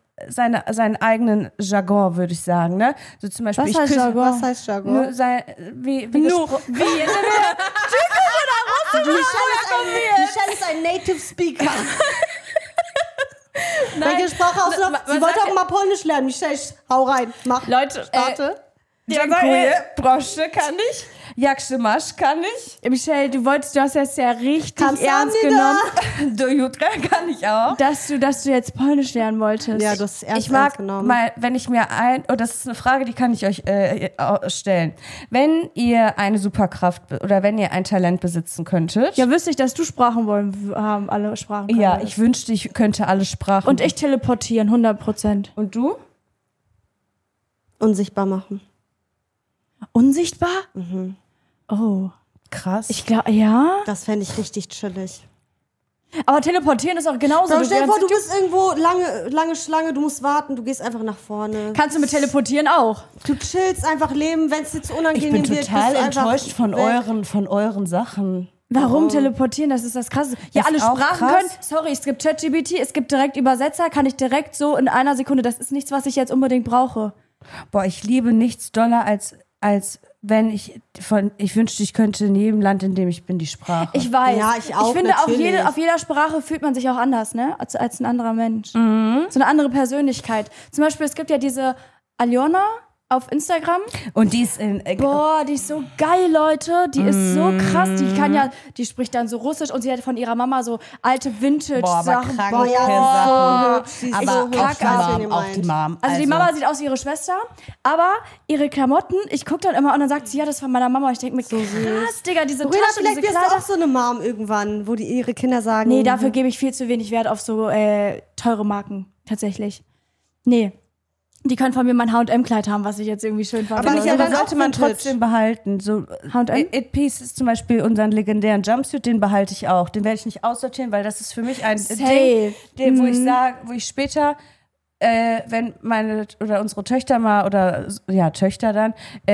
Jargon, würde ich sagen, ne? So zum Beispiel, Was heißt Jargon? Was heißt Jargon? Wie Michelle ist ein Native Speaker. Welche Sprache hast du noch? Sie wollte auch mal Polnisch lernen. Michelle, hau rein. Mach. Leute, Starte. Dziękuję, proszę, kann ich? Jakschemasch kann ich. Michelle, du hast jetzt ja richtig Kannst ernst du genommen, Do Jutra kann ich auch. dass du jetzt Polnisch lernen wolltest. Ja, du hast es ernst Ich mag genommen. mal, wenn ich mir das ist eine Frage, die kann ich euch stellen. Wenn ihr eine Superkraft oder wenn ihr ein Talent besitzen könntet. Ja, wüsste ich, dass du Sprachen haben, alle Sprachen können. Ja, ich wünschte, ich könnte alle Sprachen. Und ich teleportieren, 100%. Und du? Unsichtbar machen. Unsichtbar? Oh. Krass. Ich glaube, ja. Das fände ich richtig chillig. Aber teleportieren ist auch genauso. So, stell dir vor, du bist irgendwo, lange Schlange, du musst warten, du gehst einfach nach vorne. Kannst du mit teleportieren auch? Du chillst einfach leben, wenn es dir zu ich unangenehm bin wird. total bist du einfach enttäuscht von weg. euren Sachen. Warum teleportieren? Das ist das Krasse. Ja, Ist alle auch Sprachen krass. können. Sorry, es gibt ChatGPT, es gibt direkt Übersetzer, kann ich direkt so in einer Sekunde. Das ist nichts, was ich jetzt unbedingt brauche. Boah, ich liebe nichts doller als wenn ich wünschte, ich könnte in jedem Land, in dem ich bin, die Sprache. Ich weiß. Ja, ich auch, Ich finde, natürlich. auf jeder Sprache fühlt man sich auch anders, ne? Als ein anderer Mensch. So eine andere Persönlichkeit. Zum Beispiel, es gibt ja diese Aljona auf Instagram. Und die ist Boah, die ist so geil, Leute. Die ist so krass. Die spricht dann so Russisch und sie hat von ihrer Mama so alte Vintage-Sachen. Boah, ja, so sie ist aber so auch hübsch, die was Mom, ihr auch die meint. Mom. Also die Mama sieht aus wie ihre Schwester, aber ihre Klamotten, ich gucke dann immer und dann sagt sie, ja, das ist von meiner Mama. Und ich denke mir, krass, Digga, diese Rena, Tasche, vielleicht diese wirst du Kleider. auch so eine Mom irgendwann, wo die ihre Kinder sagen. Nee, dafür gebe ich viel zu wenig Wert auf so teure Marken, tatsächlich. Nee. Die können von mir mein H&M-Kleid haben, was ich jetzt irgendwie schön fand. Aber nicht, aber aber sollte man Vintage. trotzdem behalten. So H&M? It Piece ist zum Beispiel unseren legendären Jumpsuit, den behalte ich auch. Den werde ich nicht aussortieren, weil das ist für mich ein Safe. Ding, wo ich später, wenn meine oder unsere Töchter mal Töchter dann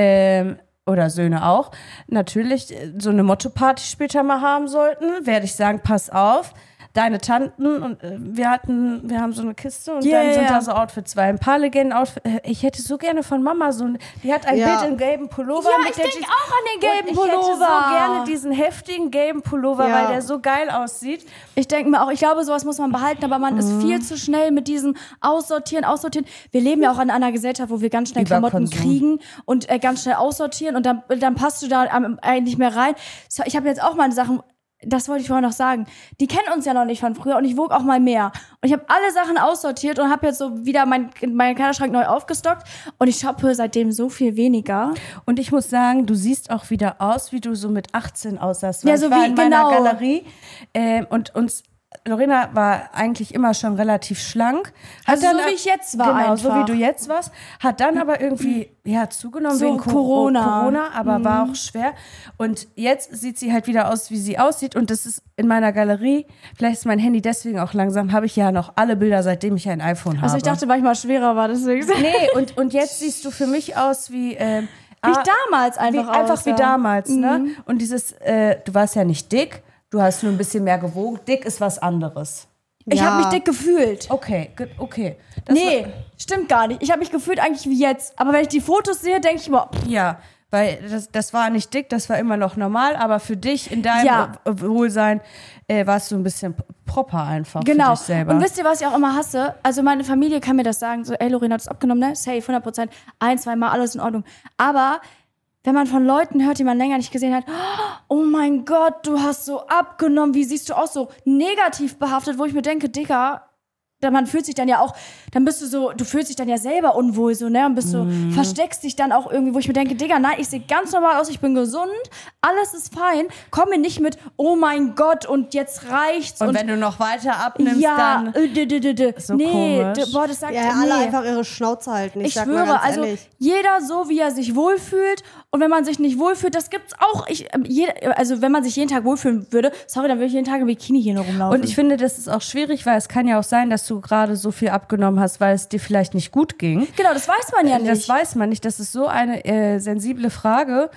oder Söhne auch, natürlich so eine Motto-Party später mal haben sollten, werde ich sagen, pass auf. Deine Tanten und wir haben so eine Kiste und dann sind da so Outfits, weil ein paar Legenden-Outfits. Ich hätte so gerne von Mama die hat ein Bild im gelben Pullover. Ja, mit ich der denke auch an den gelben Ich hätte Pullover. so gerne diesen heftigen gelben Pullover, Ja. weil der so geil aussieht. Ich denke mir auch, ich glaube, sowas muss man behalten, aber man ist viel zu schnell mit diesem Aussortieren. Wir leben ja auch in einer Gesellschaft, wo wir ganz schnell Klamotten Überkonsum. kriegen und ganz schnell aussortieren und dann passt du da eigentlich nicht mehr rein. So, ich habe jetzt auch meine Sachen. Das wollte ich vorher noch sagen. Die kennen uns ja noch nicht von früher und ich wog auch mal mehr. Und ich habe alle Sachen aussortiert und habe jetzt so wieder meinen Kleiderschrank neu aufgestockt und ich shoppe seitdem so viel weniger. Und ich muss sagen, du siehst auch wieder aus, wie du so mit 18 aussahst. Ja, Weil so ich war wie- in meiner genau. Galerie und Lorena war eigentlich immer schon relativ schlank. Also so wie ich jetzt war Genau, so wie einfach. du jetzt warst. Hat dann aber irgendwie zugenommen So wegen Corona. aber war auch schwer. Und jetzt sieht sie halt wieder aus, wie sie aussieht. Und das ist in meiner Galerie, vielleicht ist mein Handy deswegen auch langsam, habe ich ja noch alle Bilder, seitdem ich ein iPhone habe. Also ich dachte, weil ich mal schwerer war, deswegen. Nee, und jetzt siehst du für mich aus wie... Wie ich damals einfach wie aussah. damals, ne? Und dieses, du warst ja nicht dick, du hast nur ein bisschen mehr gewogen. Dick ist was anderes. Ich habe mich dick gefühlt. Okay, okay. Nee, stimmt gar nicht. Ich habe mich gefühlt eigentlich wie jetzt. Aber wenn ich die Fotos sehe, denke ich immer, Ja, weil das war nicht dick, das war immer noch normal, aber für dich in deinem Wohlsein warst du ein bisschen proper einfach für genau. dich selber. Und wisst ihr, was ich auch immer hasse? Also meine Familie kann mir das sagen, so, ey, Lorena, hast du abgenommen, ne? Safe, 100%, 1-2 Mal, alles in Ordnung. Aber wenn man von Leuten hört, die man länger nicht gesehen hat, oh mein Gott, du hast so abgenommen, wie siehst du aus, so negativ behaftet, wo ich mir denke, Digga, man fühlt sich dann ja auch, dann bist du so, du fühlst dich dann ja selber unwohl so, ne, und bist so, versteckst dich dann auch irgendwie, wo ich mir denke, Digga, nein, ich sehe ganz normal aus, ich bin gesund, alles ist fein, komm mir nicht mit, oh mein Gott, und jetzt reicht's. und wenn du noch weiter abnimmst, ja, dann so nee, komisch. boah, das sagt Ja, alle nee. einfach ihre Schnauze halten. Ich sag mal schwöre, ganz also ehrlich. jeder so, wie er sich wohlfühlt. Und wenn man sich nicht wohlfühlt, das gibt's auch. Also wenn man sich jeden Tag wohlfühlen würde, sorry, dann würde ich jeden Tag im Bikini hier noch rumlaufen. Und ich finde, das ist auch schwierig, weil es kann ja auch sein, dass du gerade so viel abgenommen hast, weil es dir vielleicht nicht gut ging. genau, das weiß man ja nicht. Das weiß man nicht. Das ist so eine sensible Frage.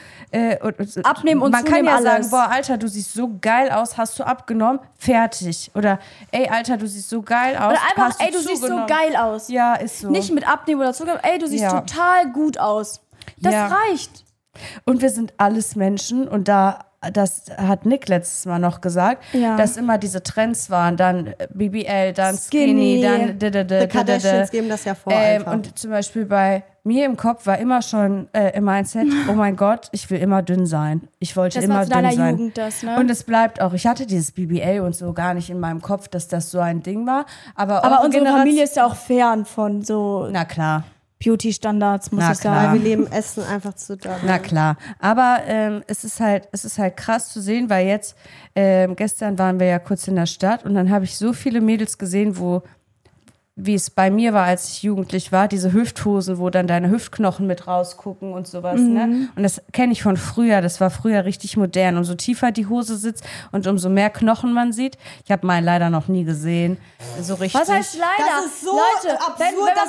Abnehmen und man kann zunehmen, ja alles. sagen, boah, Alter, du siehst so geil aus, hast du abgenommen? Fertig. Oder, ey, Alter, du siehst so geil aus, Oder einfach, hast du ey, du siehst so zugenommen? geil aus. Ja, ist so. Nicht mit Abnehmen oder Zucker, ey, du siehst Ja. total gut aus. Das Ja. reicht. Und wir sind alles Menschen und da das hat Nick letztes Mal noch gesagt, dass immer diese Trends waren, dann BBL, dann Skinny, dann Die Kardashians geben das ja vor einfach. Und zum Beispiel bei mir im Kopf war immer schon im Mindset, oh mein Gott, ich will immer dünn sein. Ich wollte immer dünn sein. Das war zu deiner Jugend das, ne? Und es bleibt auch, ich hatte dieses BBL und so gar nicht in meinem Kopf, dass das so ein Ding war. Aber unsere Familie ist ja auch fern von so... Na klar. Beauty-Standards, muss ich sagen. Wir leben Essen einfach zu da. Na klar. Aber es ist halt krass zu sehen, weil jetzt, gestern waren wir ja kurz in der Stadt und dann habe ich so viele Mädels gesehen, wie es bei mir war, als ich jugendlich war, diese Hüfthosen, wo dann deine Hüftknochen mit rausgucken und sowas, ne? Und das kenne ich von früher, das war früher richtig modern. Umso tiefer die Hose sitzt und umso mehr Knochen man sieht. Ich habe meinen leider noch nie gesehen, so richtig. Was heißt leider? Das ist so Leute, absurd,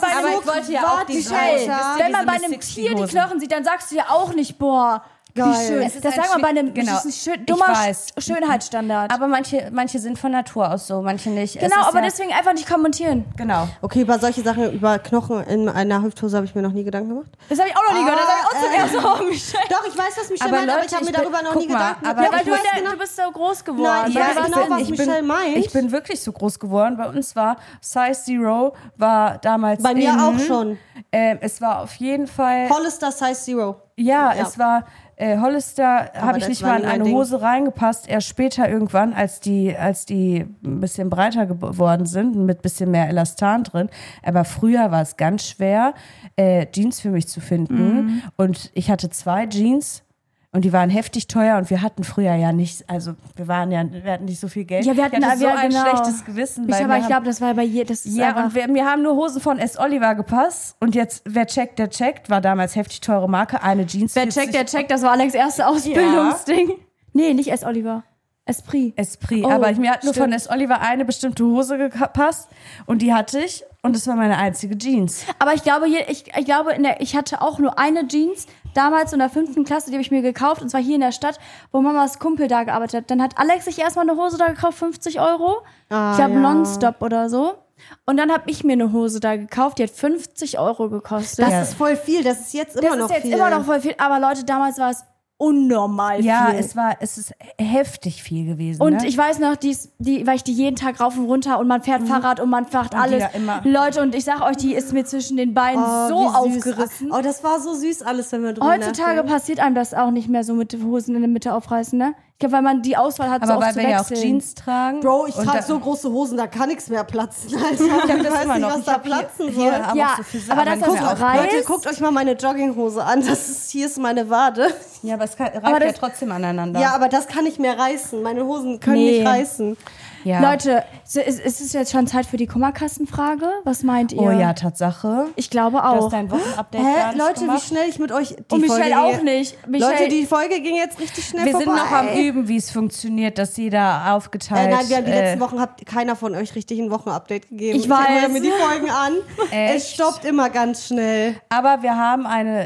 wenn man bei einem Tier die Knochen sieht, dann sagst du ja auch nicht, boah, wie schön. Das sagen wir bei einem das ist ein dummer Schönheitsstandard. Aber manche sind von Natur aus so, manche nicht. Genau, aber deswegen einfach nicht kommentieren. Genau. Okay, über solche Sachen, über Knochen in einer Hüfthose habe ich mir noch nie Gedanken gemacht. Das habe ich auch noch nie gehört. Das habe ich auch zum ersten Mal, Michelle. Doch, ich weiß, was Michelle meint, aber ich habe mir darüber noch nie Gedanken gemacht. Ja, weil du bist so groß geworden. Nein, ich weiß genau, was Michelle meint. Ich bin wirklich so groß geworden. Bei uns war Size Zero, war damals bei mir auch schon. Es war auf jeden Fall... Hollister Size Zero. Ja, es war... Hollister habe ich nicht mal in eine Hose reingepasst, erst später irgendwann, als die ein bisschen breiter geworden sind, mit ein bisschen mehr Elastan drin. Aber früher war es ganz schwer, Jeans für mich zu finden. Und ich hatte 2 Jeans und die waren heftig teuer und wir hatten früher ja nicht, also wir hatten nicht so viel Geld. Ja, wir hatten so ein schlechtes Gewissen. Aber ich glaube, das war bei jedem. Ja, und mir haben nur Hosen von S. Oliver gepasst und jetzt, wer checkt, der checkt, war damals heftig teure Marke, eine Jeans. Wer checkt, der checkt, das war Alex' erste Ausbildungsding. Ja. Nee, nicht S. Oliver. Esprit, aber mir hat nur von S. Oliver eine bestimmte Hose gepasst und die hatte ich und das war meine einzige Jeans. Aber ich glaube, ich hatte auch nur eine Jeans, damals in der 5. Klasse, die habe ich mir gekauft und zwar hier in der Stadt, wo Mamas Kumpel da gearbeitet hat. Dann hat Alex sich erstmal eine Hose da gekauft, 50 €. Ich glaube Nonstop oder so. Und dann habe ich mir eine Hose da gekauft, die hat 50 € gekostet. Das ist voll viel, das ist jetzt immer noch viel. Das ist jetzt immer noch voll viel, aber Leute, damals war es unnormal viel. Ja, es ist heftig viel gewesen. Und ich weiß noch, weil ich die jeden Tag rauf und runter und man fährt Fahrrad und man macht alles. Leute, und ich sag euch, die ist mir zwischen den Beinen so aufgerissen. Oh, das war so süß alles, wenn wir drüber Heutzutage passiert einem das auch nicht mehr so mit Hosen in der Mitte aufreißen, ne? Ich glaube, weil man die Auswahl hat, aber so oft zu wechseln. Aber weil wir ja auch Jeans tragen. Bro, ich trage so große Hosen, da kann nichts mehr platzen. Alter. Ich weiß nicht, was da platzen soll. Ja, aber das ist Leute, guckt euch mal meine Jogginghose an. Hier ist meine Wade. Ja, aber es reibt ja trotzdem aneinander. Ja, aber das kann nicht mehr reißen. Meine Hosen können nicht reißen. Ja. Leute, ist es jetzt schon Zeit für die Kummerkassenfrage? Was meint ihr? Oh ja, Tatsache. Ich glaube auch. Das ist dein Wochenupdate gar nicht Leute, gemacht. wie schnell ich mit euch die Michelle auch nicht. Leute, die Folge ging jetzt richtig schnell vorbei. Wir sind noch am Üben, wie es funktioniert, dass jeder aufgeteilt... Nein, wir haben die letzten Wochen, hat keiner von euch richtig ein Wochenupdate gegeben. Ich weiß. höre mir die Folgen an. Es stoppt immer ganz schnell. Aber wir haben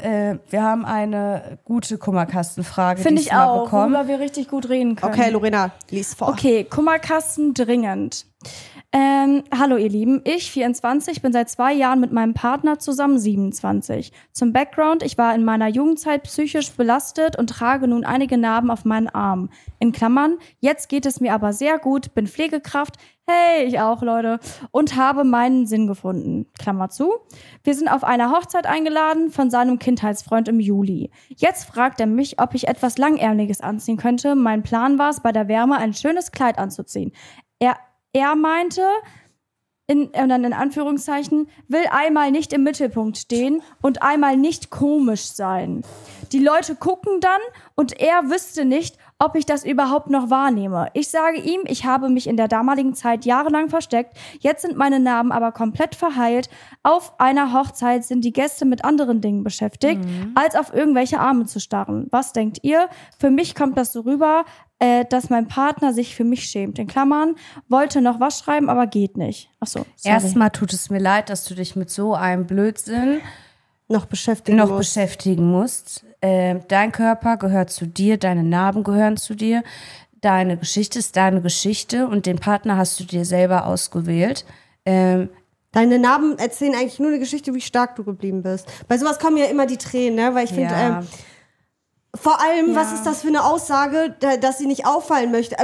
eine gute Kummerkastenfrage Finde ich auch, bekommen. worüber wir richtig gut reden können. Okay, Lorena, lies vor. Okay, Kummerkasten dringend. Hallo ihr Lieben, ich 24, bin seit 2 Jahren mit meinem Partner zusammen 27. Zum Background, ich war in meiner Jugendzeit psychisch belastet und trage nun einige Narben auf meinen Armen. In Klammern, jetzt geht es mir aber sehr gut, bin Pflegekraft, hey, ich auch, Leute, und habe meinen Sinn gefunden. Klammer zu. Wir sind auf einer Hochzeit eingeladen von seinem Kindheitsfreund im Juli. Jetzt fragt er mich, ob ich etwas Langärmeliges anziehen könnte. Mein Plan war es, bei der Wärme ein schönes Kleid anzuziehen. Er meinte, dann in Anführungszeichen, will einmal nicht im Mittelpunkt stehen und einmal nicht komisch sein. Die Leute gucken dann und er wüsste nicht, ob ich das überhaupt noch wahrnehme. Ich sage ihm, ich habe mich in der damaligen Zeit jahrelang versteckt. Jetzt sind meine Narben aber komplett verheilt. Auf einer Hochzeit sind die Gäste mit anderen Dingen beschäftigt, als auf irgendwelche Arme zu starren. Was denkt ihr? Für mich kommt das so rüber, dass mein Partner sich für mich schämt. In Klammern, wollte noch was schreiben, aber geht nicht. Achso, sorry. Erstmal tut es mir leid, dass du dich mit so einem Blödsinn noch beschäftigen musst. Dein Körper gehört zu dir, deine Narben gehören zu dir, deine Geschichte ist deine Geschichte und den Partner hast du dir selber ausgewählt. Deine Narben erzählen eigentlich nur eine Geschichte, wie stark du geblieben bist. Bei sowas kommen ja immer die Tränen, ne? Weil ich finde, Vor allem, was ist das für eine Aussage, dass sie nicht auffallen möchte?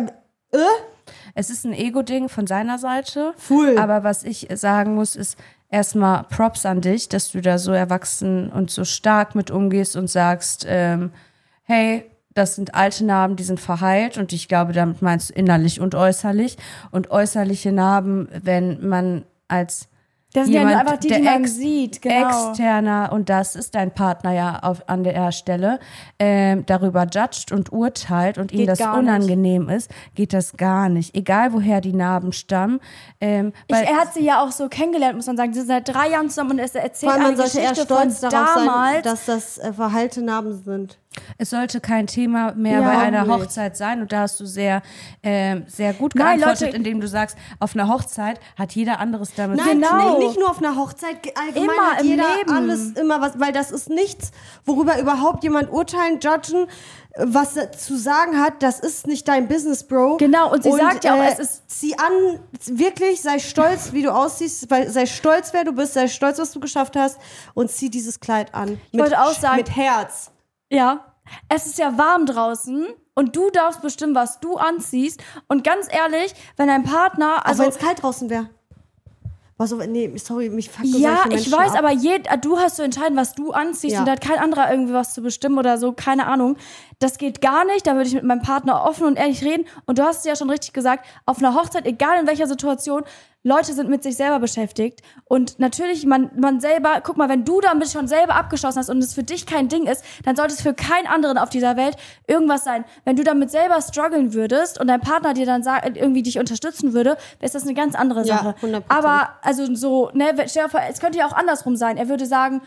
Es ist ein Ego-Ding von seiner Seite. Full. Aber was ich sagen muss, ist erstmal Props an dich, dass du da so erwachsen und so stark mit umgehst und sagst, hey, das sind alte Narben, die sind verheilt. Und ich glaube, damit meinst du innerlich und äußerlich. Und äußerliche Narben, wenn man als das sind jemand, ja einfach die man sieht, genau. Externer, und das ist dein Partner ja an der Stelle, darüber judgt und urteilt und ihm das unangenehm ist, geht das gar nicht. Egal, woher die Narben stammen. Er hat sie ja auch so kennengelernt, muss man sagen. Sie sind seit 3 Jahren zusammen und er erzählt eine Geschichte sollte er stolz von darauf damals, sein, dass das verheilte Narben sind. Es sollte kein Thema mehr bei einer Hochzeit sein, und da hast du sehr gut geantwortet, Leute, indem du sagst, auf einer Hochzeit hat jeder anderes damit zu tun. Nein, nicht nur auf einer Hochzeit, allgemein immer hat im jeder Leben. alles immer was, weil das ist nichts, worüber überhaupt jemand urteilen, judgen, was zu sagen hat, das ist nicht dein Business, Bro. Genau, und sie sagt ja auch, es ist... Zieh an, wirklich, sei stolz, wie du aussiehst, sei stolz, wer du bist, sei stolz, was du geschafft hast, und zieh dieses Kleid an. Ich wollte auch sagen... Mit Herz. Ja, es ist ja warm draußen und du darfst bestimmen, was du anziehst. Und ganz ehrlich, wenn dein Partner... Also wenn es kalt draußen wäre. Nee, sorry, mich fuckt ja, solche Menschen ich weiß, ab. aber du hast zu entscheiden, was du anziehst, Ja. und da hat kein anderer irgendwie was zu bestimmen oder so, keine Ahnung. Das geht gar nicht, da würde ich mit meinem Partner offen und ehrlich reden. Und du hast es ja schon richtig gesagt, auf einer Hochzeit, egal in welcher Situation, Leute sind mit sich selber beschäftigt. Und natürlich, man selber, guck mal, wenn du damit schon selber abgeschlossen hast und es für dich kein Ding ist, dann sollte es für keinen anderen auf dieser Welt irgendwas sein. Wenn du damit selber strugglen würdest und dein Partner dir dann irgendwie dich unterstützen würde, ist das eine ganz andere Sache. 100%. Aber, also so, ne, stell dir vor, es könnte ja auch andersrum sein. Er würde sagen,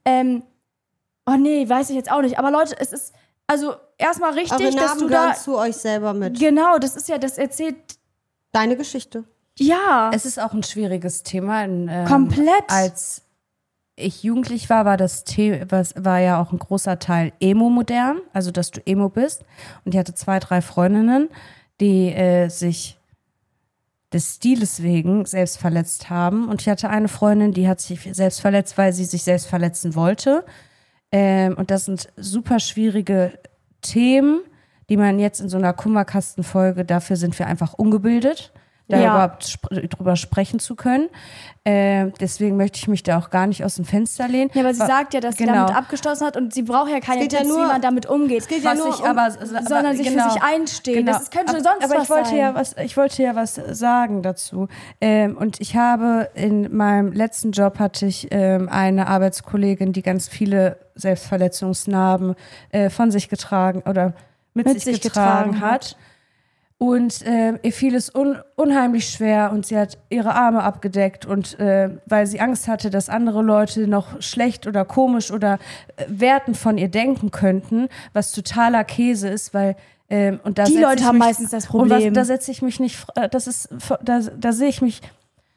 oh nee, weiß ich jetzt auch nicht. Aber Leute, es ist, also erstmal richtig, Eure dass Namen du gehören da... zu euch selber mit. Genau, das ist ja, das erzählt... Deine Geschichte. Ja. Es ist auch ein schwieriges Thema. Komplett. Als ich jugendlich war das Thema, war ja auch ein großer Teil Emo-modern, also dass du Emo bist. Und ich hatte 2, 3 Freundinnen, die sich des Stiles wegen selbst verletzt haben. Und ich hatte eine Freundin, die hat sich selbst verletzt, weil sie sich selbst verletzen wollte. Und das sind super schwierige Themen, die man jetzt in so einer Kummerkastenfolge, dafür sind wir einfach ungebildet, da überhaupt drüber sprechen zu können. Deswegen möchte ich mich da auch gar nicht aus dem Fenster lehnen. Ja, aber sie sagt ja, dass sie damit abgeschlossen hat und sie braucht ja keine Tipps, wie man damit umgeht. Es geht ja nur sondern sich für sich einstehen. Genau. Das könnte sonst aber was sein. Ich wollte ja was sagen dazu. Und ich habe in meinem letzten Job hatte ich eine Arbeitskollegin, die ganz viele Selbstverletzungsnarben von sich getragen oder mit sich getragen hat. Und ihr fiel es unheimlich schwer und sie hat ihre Arme abgedeckt und weil sie Angst hatte, dass andere Leute noch schlecht oder komisch oder wertend von ihr denken könnten, was totaler Käse ist, weil und da die Leute haben meistens das Problem. Da setze ich mich nicht, da sehe ich mich,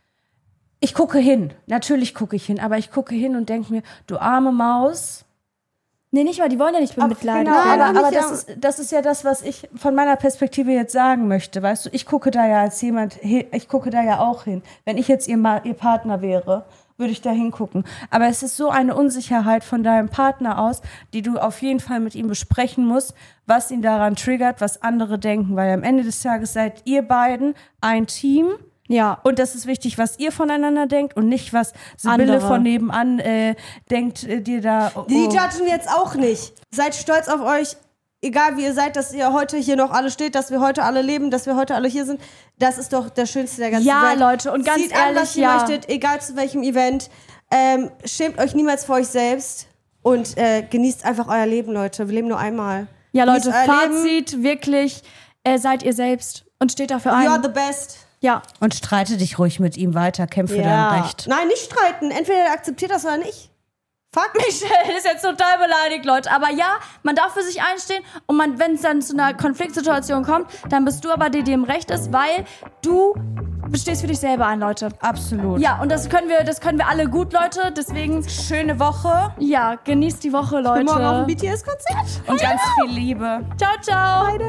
ich gucke hin, natürlich gucke ich hin, aber ich gucke hin und denke mir, du arme Maus. Nee, nicht mal, die wollen ja nicht bemitleiden. Genau, aber das ist ja das, was ich von meiner Perspektive jetzt sagen möchte, weißt du, ich gucke da ja als jemand, ich gucke da ja auch hin. Wenn ich jetzt ihr Partner wäre, würde ich da hingucken. Aber es ist so eine Unsicherheit von deinem Partner aus, die du auf jeden Fall mit ihm besprechen musst, was ihn daran triggert, was andere denken, weil am Ende des Tages seid ihr beiden ein Team. Ja. Und das ist wichtig, was ihr voneinander denkt und nicht, was Sibylle von nebenan denkt dir da. Die judgen jetzt auch nicht. Seid stolz auf euch, egal wie ihr seid, dass ihr heute hier noch alle steht, dass wir heute alle leben, dass wir heute alle hier sind. Das ist doch das Schönste der ganzen Welt. Ja, Leute, und ganz Zieht ehrlich, an, was ihr möchtet, egal zu welchem Event. Schämt euch niemals vor euch selbst und genießt einfach euer Leben, Leute. Wir leben nur einmal. Ja, Leute, Fazit, wirklich, seid ihr selbst und steht dafür ein. You are the best. Ja. Und streite dich ruhig mit ihm weiter, kämpfe dein Recht. Nein, nicht streiten. Entweder er akzeptiert das oder nicht. Fuck. Michelle ist jetzt total beleidigt, Leute. Aber ja, man darf für sich einstehen. Und wenn es dann zu einer Konfliktsituation kommt, dann bist du aber die im Recht ist, weil du stehst für dich selber ein, Leute. Absolut. Ja, und das können wir alle gut, Leute. Deswegen schöne Woche. Ja, genießt die Woche, Leute. Ich bin morgen auf dem BTS-Konzert. Und ganz viel Liebe. Ciao, ciao. Beide.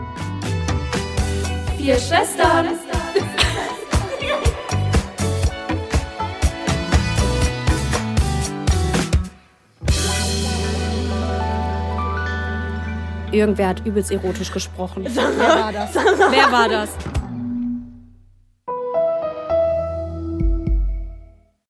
4 Schwestern. Irgendwer hat übelst erotisch gesprochen. Wer war das?